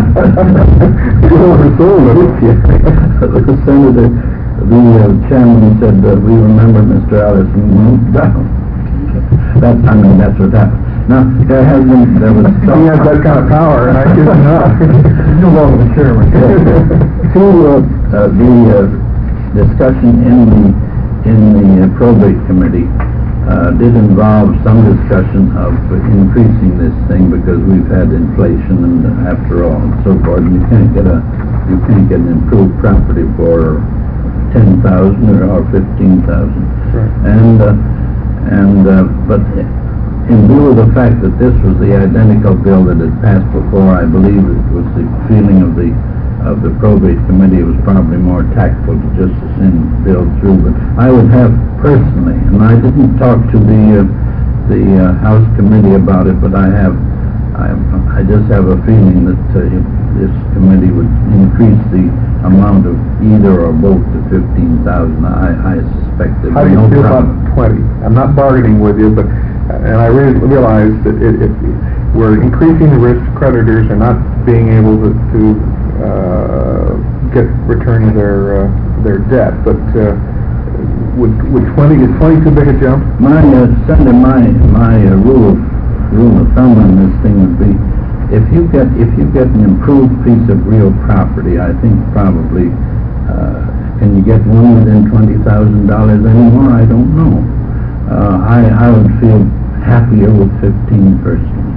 you oversold it. the Senator, the uh, chairman said, uh, "We remember Mister Allison moved down." That's I mean that's what happened. Now there has been there was He has that kind of power, and I kid you not. No longer the chairman. To uh, uh, the uh, discussion in the in the uh, probate committee uh, did involve some discussion of increasing this thing because we've had inflation and uh, after all and so forth. And you can't get a you can't get an improved property for ten thousand or, or fifteen thousand. Right. And uh, and uh, but in view of the fact that this was the identical bill that had passed before, I believe it was the feeling of the of the probate committee. It was probably more tactful to just send the bill through. But I would have personally, and I didn't talk to the uh, the uh, House committee about it, but I have, I, I just have a feeling that uh, if this committee would increase the amount of either or both to fifteen thousand, I, I suspect that How do you no feel about problem. twenty? I'm not bargaining with you, but and I really realize that it, if we're increasing the risk, creditors are not being able to, to uh, get return of their uh, their debt. But uh, would would twenty is twenty too big a jump? My uh, Senator, my my uh, rule of rule of thumb on this thing would be, if you get if you get an improved piece of real property, I think probably uh, can you get one within twenty thousand dollars anymore? I don't know. Uh, I I would feel happier with fifteen personally.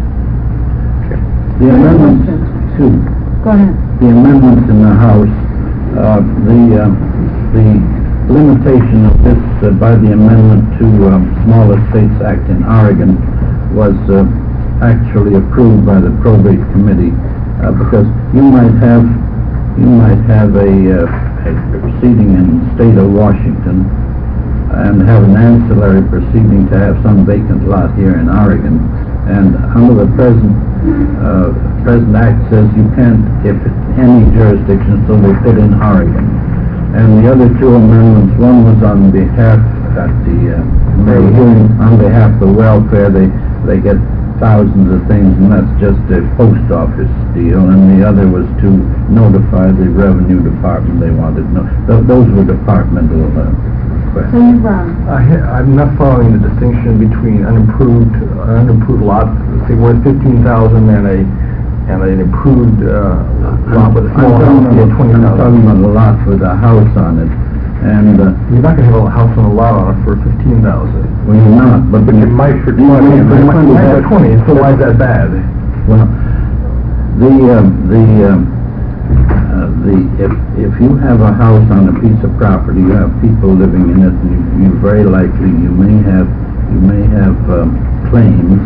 The amendments, two, Go ahead. the amendments in the House, uh, the, uh, the limitation of this uh, by the amendment to um, Small Estates Act in Oregon was uh, actually approved by the probate committee, uh, because you might have, you might have a, uh, a proceeding in the state of Washington and have an ancillary proceeding to have some vacant lot here in Oregon. And under the present, uh, present act says you can't, if it's any jurisdiction, so they put in Oregon. And the other two amendments, one was on behalf, at the, uh, committee hearing, on behalf of the welfare, they, they get thousands of things, and that's just a post office deal, and the other was to notify the revenue department they wanted. No, th those were departmental uh, requests. So you've, uh, I ha- I'm not following the distinction between unimproved, uh, unimproved lots, say worth fifteen thousand and a, and an improved, uh, lot with a I'm small house talking for about, twenty I'm thousand. talking about a lot with a house on it, and, uh, You're not gonna have a house on a lot on it for fifteen thousand. well, you're not, but. But you might for You twenty, might- and you you might- might have twenty, so why is that bad? Well, the, um, the, um, uh, the, if, if you have a house on a piece of property, you have people living in it, and you, you very likely, you may have, you may have, um, claims,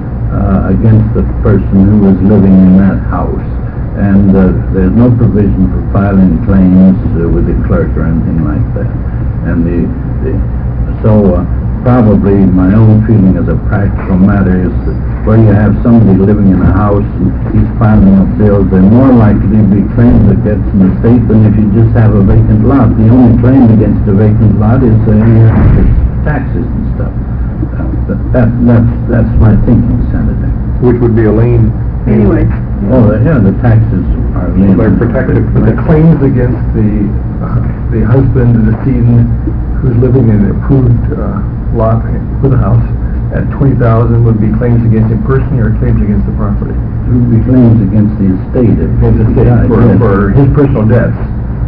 uh, against the person who is living in that house. And, uh, there's no provision for filing claims uh, with the clerk or anything like that. And the, the, so, uh, probably my own feeling as a practical matter is that where you have somebody living in a house and he's filing up bills, they're more likely to be claims against an estate than if you just have a vacant lot. The only claim against a vacant lot is, uh, is taxes and stuff. Uh, but that, that's, that's my thinking, Senator. Which would be a lien. anyway. Oh, the- yeah, the taxes are lien. They're protected. But the claims against the, uh, the husband, the decedent, who's living in an approved, uh, lot with a house at twenty thousand would be claims against him personally or claims against the property? It would be claims against the estate. if- Against the state Yeah, for, yes. for his personal debts.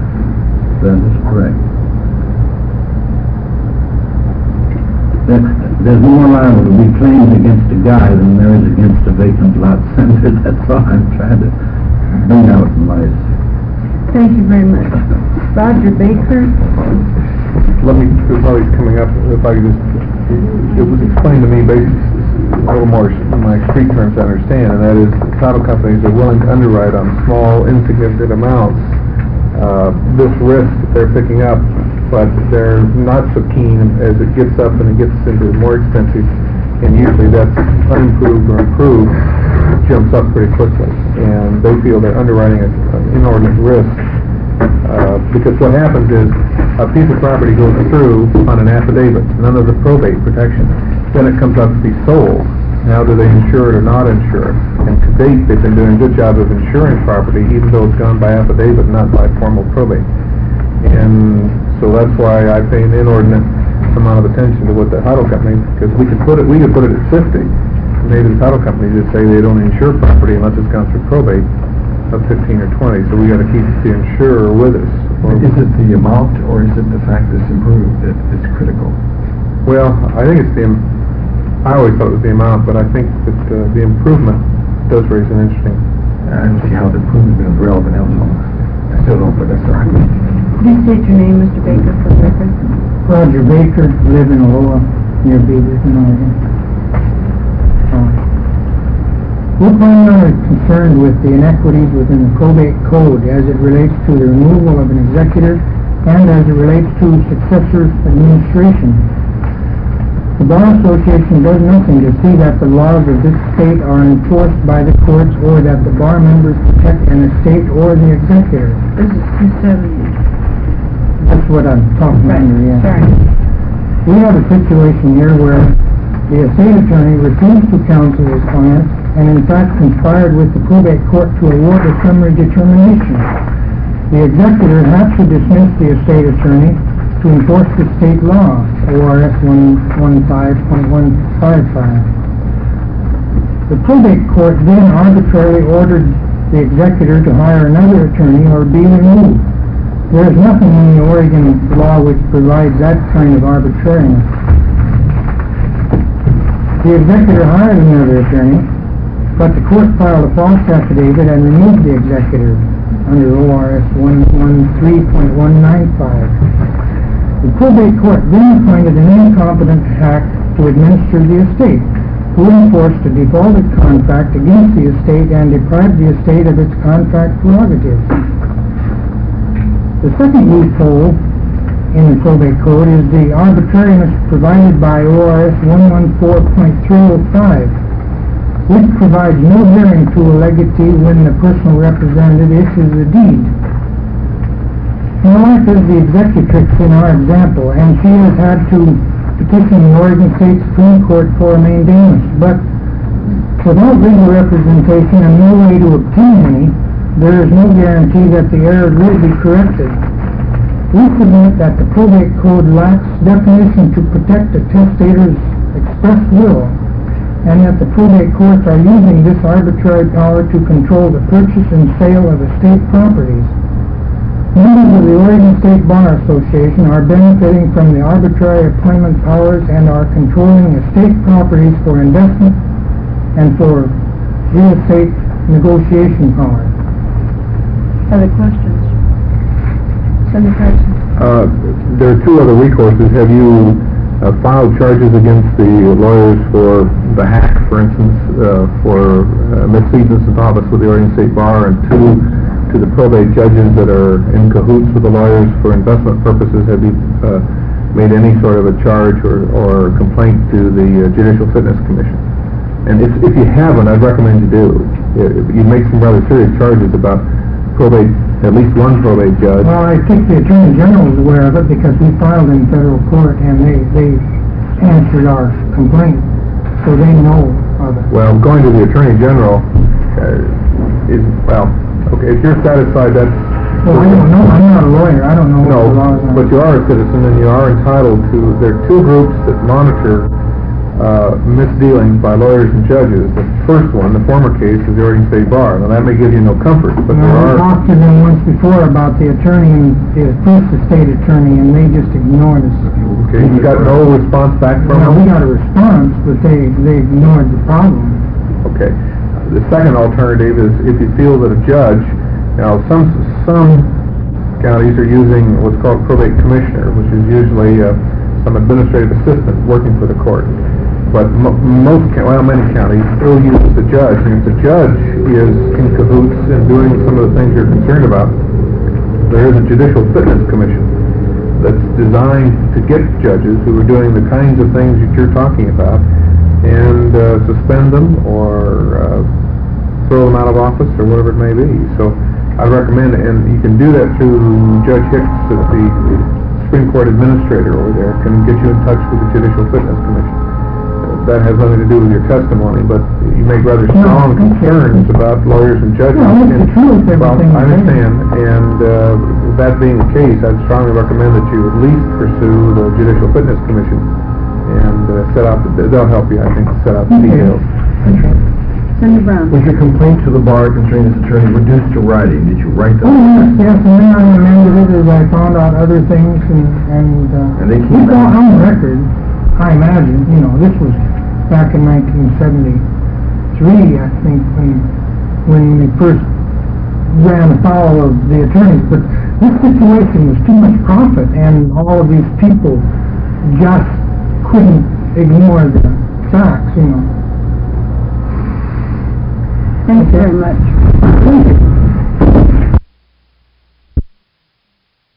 That is correct. That, there's more liable to be claims against a guy than there is against a vacant lot, Senator. That's all I'm trying to bring out in my... Thank you very much. Roger Baker? Let me, while he's coming up, if I could just, it was explained to me basically a little more in my street terms to understand, and that is title companies are willing to underwrite on small, insignificant amounts, uh, this risk that they're picking up, but they're not so keen as it gets up and it gets into more expensive, and usually that's unimproved or improved, it jumps up pretty quickly, and they feel they're underwriting a- an inordinate risk. Uh, because what happens is, a piece of property goes through on an affidavit, none of the probate protection. Then it comes up to be sold. Now, do they insure it or not insure it? And to date, they've been doing a good job of insuring property, even though it's gone by affidavit, not by formal probate. And so that's why I pay an inordinate amount of attention to what the title company, because we could put it, we could put it at fifty. Maybe the title company just say they don't insure property unless it's gone through probate of fifteen or twenty, so we gotta keep the insurer with us. Or- Is it the amount or is it the fact that it's improved that is critical? Well, I think it's the, im- I always thought it was the amount, but I think that uh, the improvement does raise an interesting... I don't see how the improvement is relevant elsewhere. I still don't, but that's all right. Please state your name, Mister Baker, for the record. Roger Baker, live in Aloha, near Beaverton, Oregon. Uh, We're primarily concerned with the inequities within the probate code as it relates to the removal of an executor and as it relates to successor administration. The Bar Association does nothing to see that the laws of this state are enforced by the courts or that the bar members protect an estate or the executor. This is two seventy. That's what I'm talking Right, under, yeah. sorry. We have a situation here where the estate attorney refused to counsel his client and in fact conspired with the probate court to award a summary determination. The executor had to dismiss the estate attorney to enforce the state law, O R S one fifteen point one five five. The probate court then arbitrarily ordered the executor to hire another attorney or be removed. There is nothing in the Oregon law which provides that kind of arbitrariness. The executor hired another attorney, but the court filed a false affidavit and removed the executor under O R S one thirteen point one nine five. The probate court then appointed an incompetent hack to administer the estate, who enforced a defaulted contract against the estate and deprived the estate of its contract prerogatives. The second loophole in the probate code is the arbitrariness provided by O R S one fourteen point three oh five, which provides no hearing to a legatee when the personal representative issues a deed. My wife is the executrix in our example, and she has had to petition the Oregon State Supreme Court for a mandamus, but without legal representation and no way to obtain any, there is no guarantee that the error will be corrected. We submit that the probate code lacks definition to protect a testator's express will, and that the probate courts are using this arbitrary power to control the purchase and sale of estate properties. Members of the Oregon State Bar Association are benefiting from the arbitrary appointment powers and are controlling estate properties for investment and for real estate negotiation power. Other questions? Senator Carson? Uh, there are two other recourses. Have you uh, filed charges against the lawyers for the hack, for instance, uh, for uh, misdemeanors of office with the Oregon State Bar, and two, to the probate judges that are in cahoots with the lawyers for investment purposes? Have you uh, made any sort of a charge or, or complaint to the uh, Judicial Fitness Commission? And if, if you haven't, I'd recommend you do. You make some rather serious charges about probate, at least one probate judge. Well, I think the Attorney General is aware of it because we filed in federal court and they, they answered our complaint, so they know of it. Well, going to the Attorney General uh, is, well, okay, if you're satisfied, that's... Well, I don't know. I'm not a lawyer. I don't know what the laws No, are. but you are a citizen and you are entitled to... There are two groups that monitor uh, misdealing by lawyers and judges. The first one, the former case, is the Oregon State Bar. Now, that may give you no comfort, but Well, there I are... talked to them once before about the attorney and the first estate attorney, and they just ignored us. Okay, you got no response back from Well, them? we got a response, but they, they ignored the problem. Okay. The second alternative is if you feel that a judge, now some some counties are using what's called probate commissioner, which is usually uh, some administrative assistant working for the court. But mo most, well, many counties still use the judge, and if the judge is in cahoots and doing some of the things you're concerned about, there is a Judicial Fitness Commission that's designed to get judges who are doing the kinds of things that you're talking about and uh, suspend them or uh, throw them out of office or whatever it may be. So I recommend, and you can do that through Judge Hicks, the Supreme Court Administrator over there, can get you in touch with the Judicial Fitness Commission. That has nothing to do with your testimony, but you make rather strong No, okay. concerns about lawyers and judges. Well, it's and, the truth, well, everything I you say. understand, and uh, that being the case, I'd strongly recommend that you at least pursue the Judicial Fitness Commission and uh, set out, the, they'll help you, I think, set out the Okay. details. Senator Brown? Was your complaint to the bar concerning this attorney reduced to writing? Did you write that? Oh, yes, yes, and then I amended it as I found out other things, and, and, uh, And they came it's all back. on record, I imagine, you know, this was back in nineteen seventy-three, I think, when, when we first ran afoul of the attorneys, but this situation was too much profit, and all of these people just couldn't ignore the facts, you know. Thank you very much. Thank you.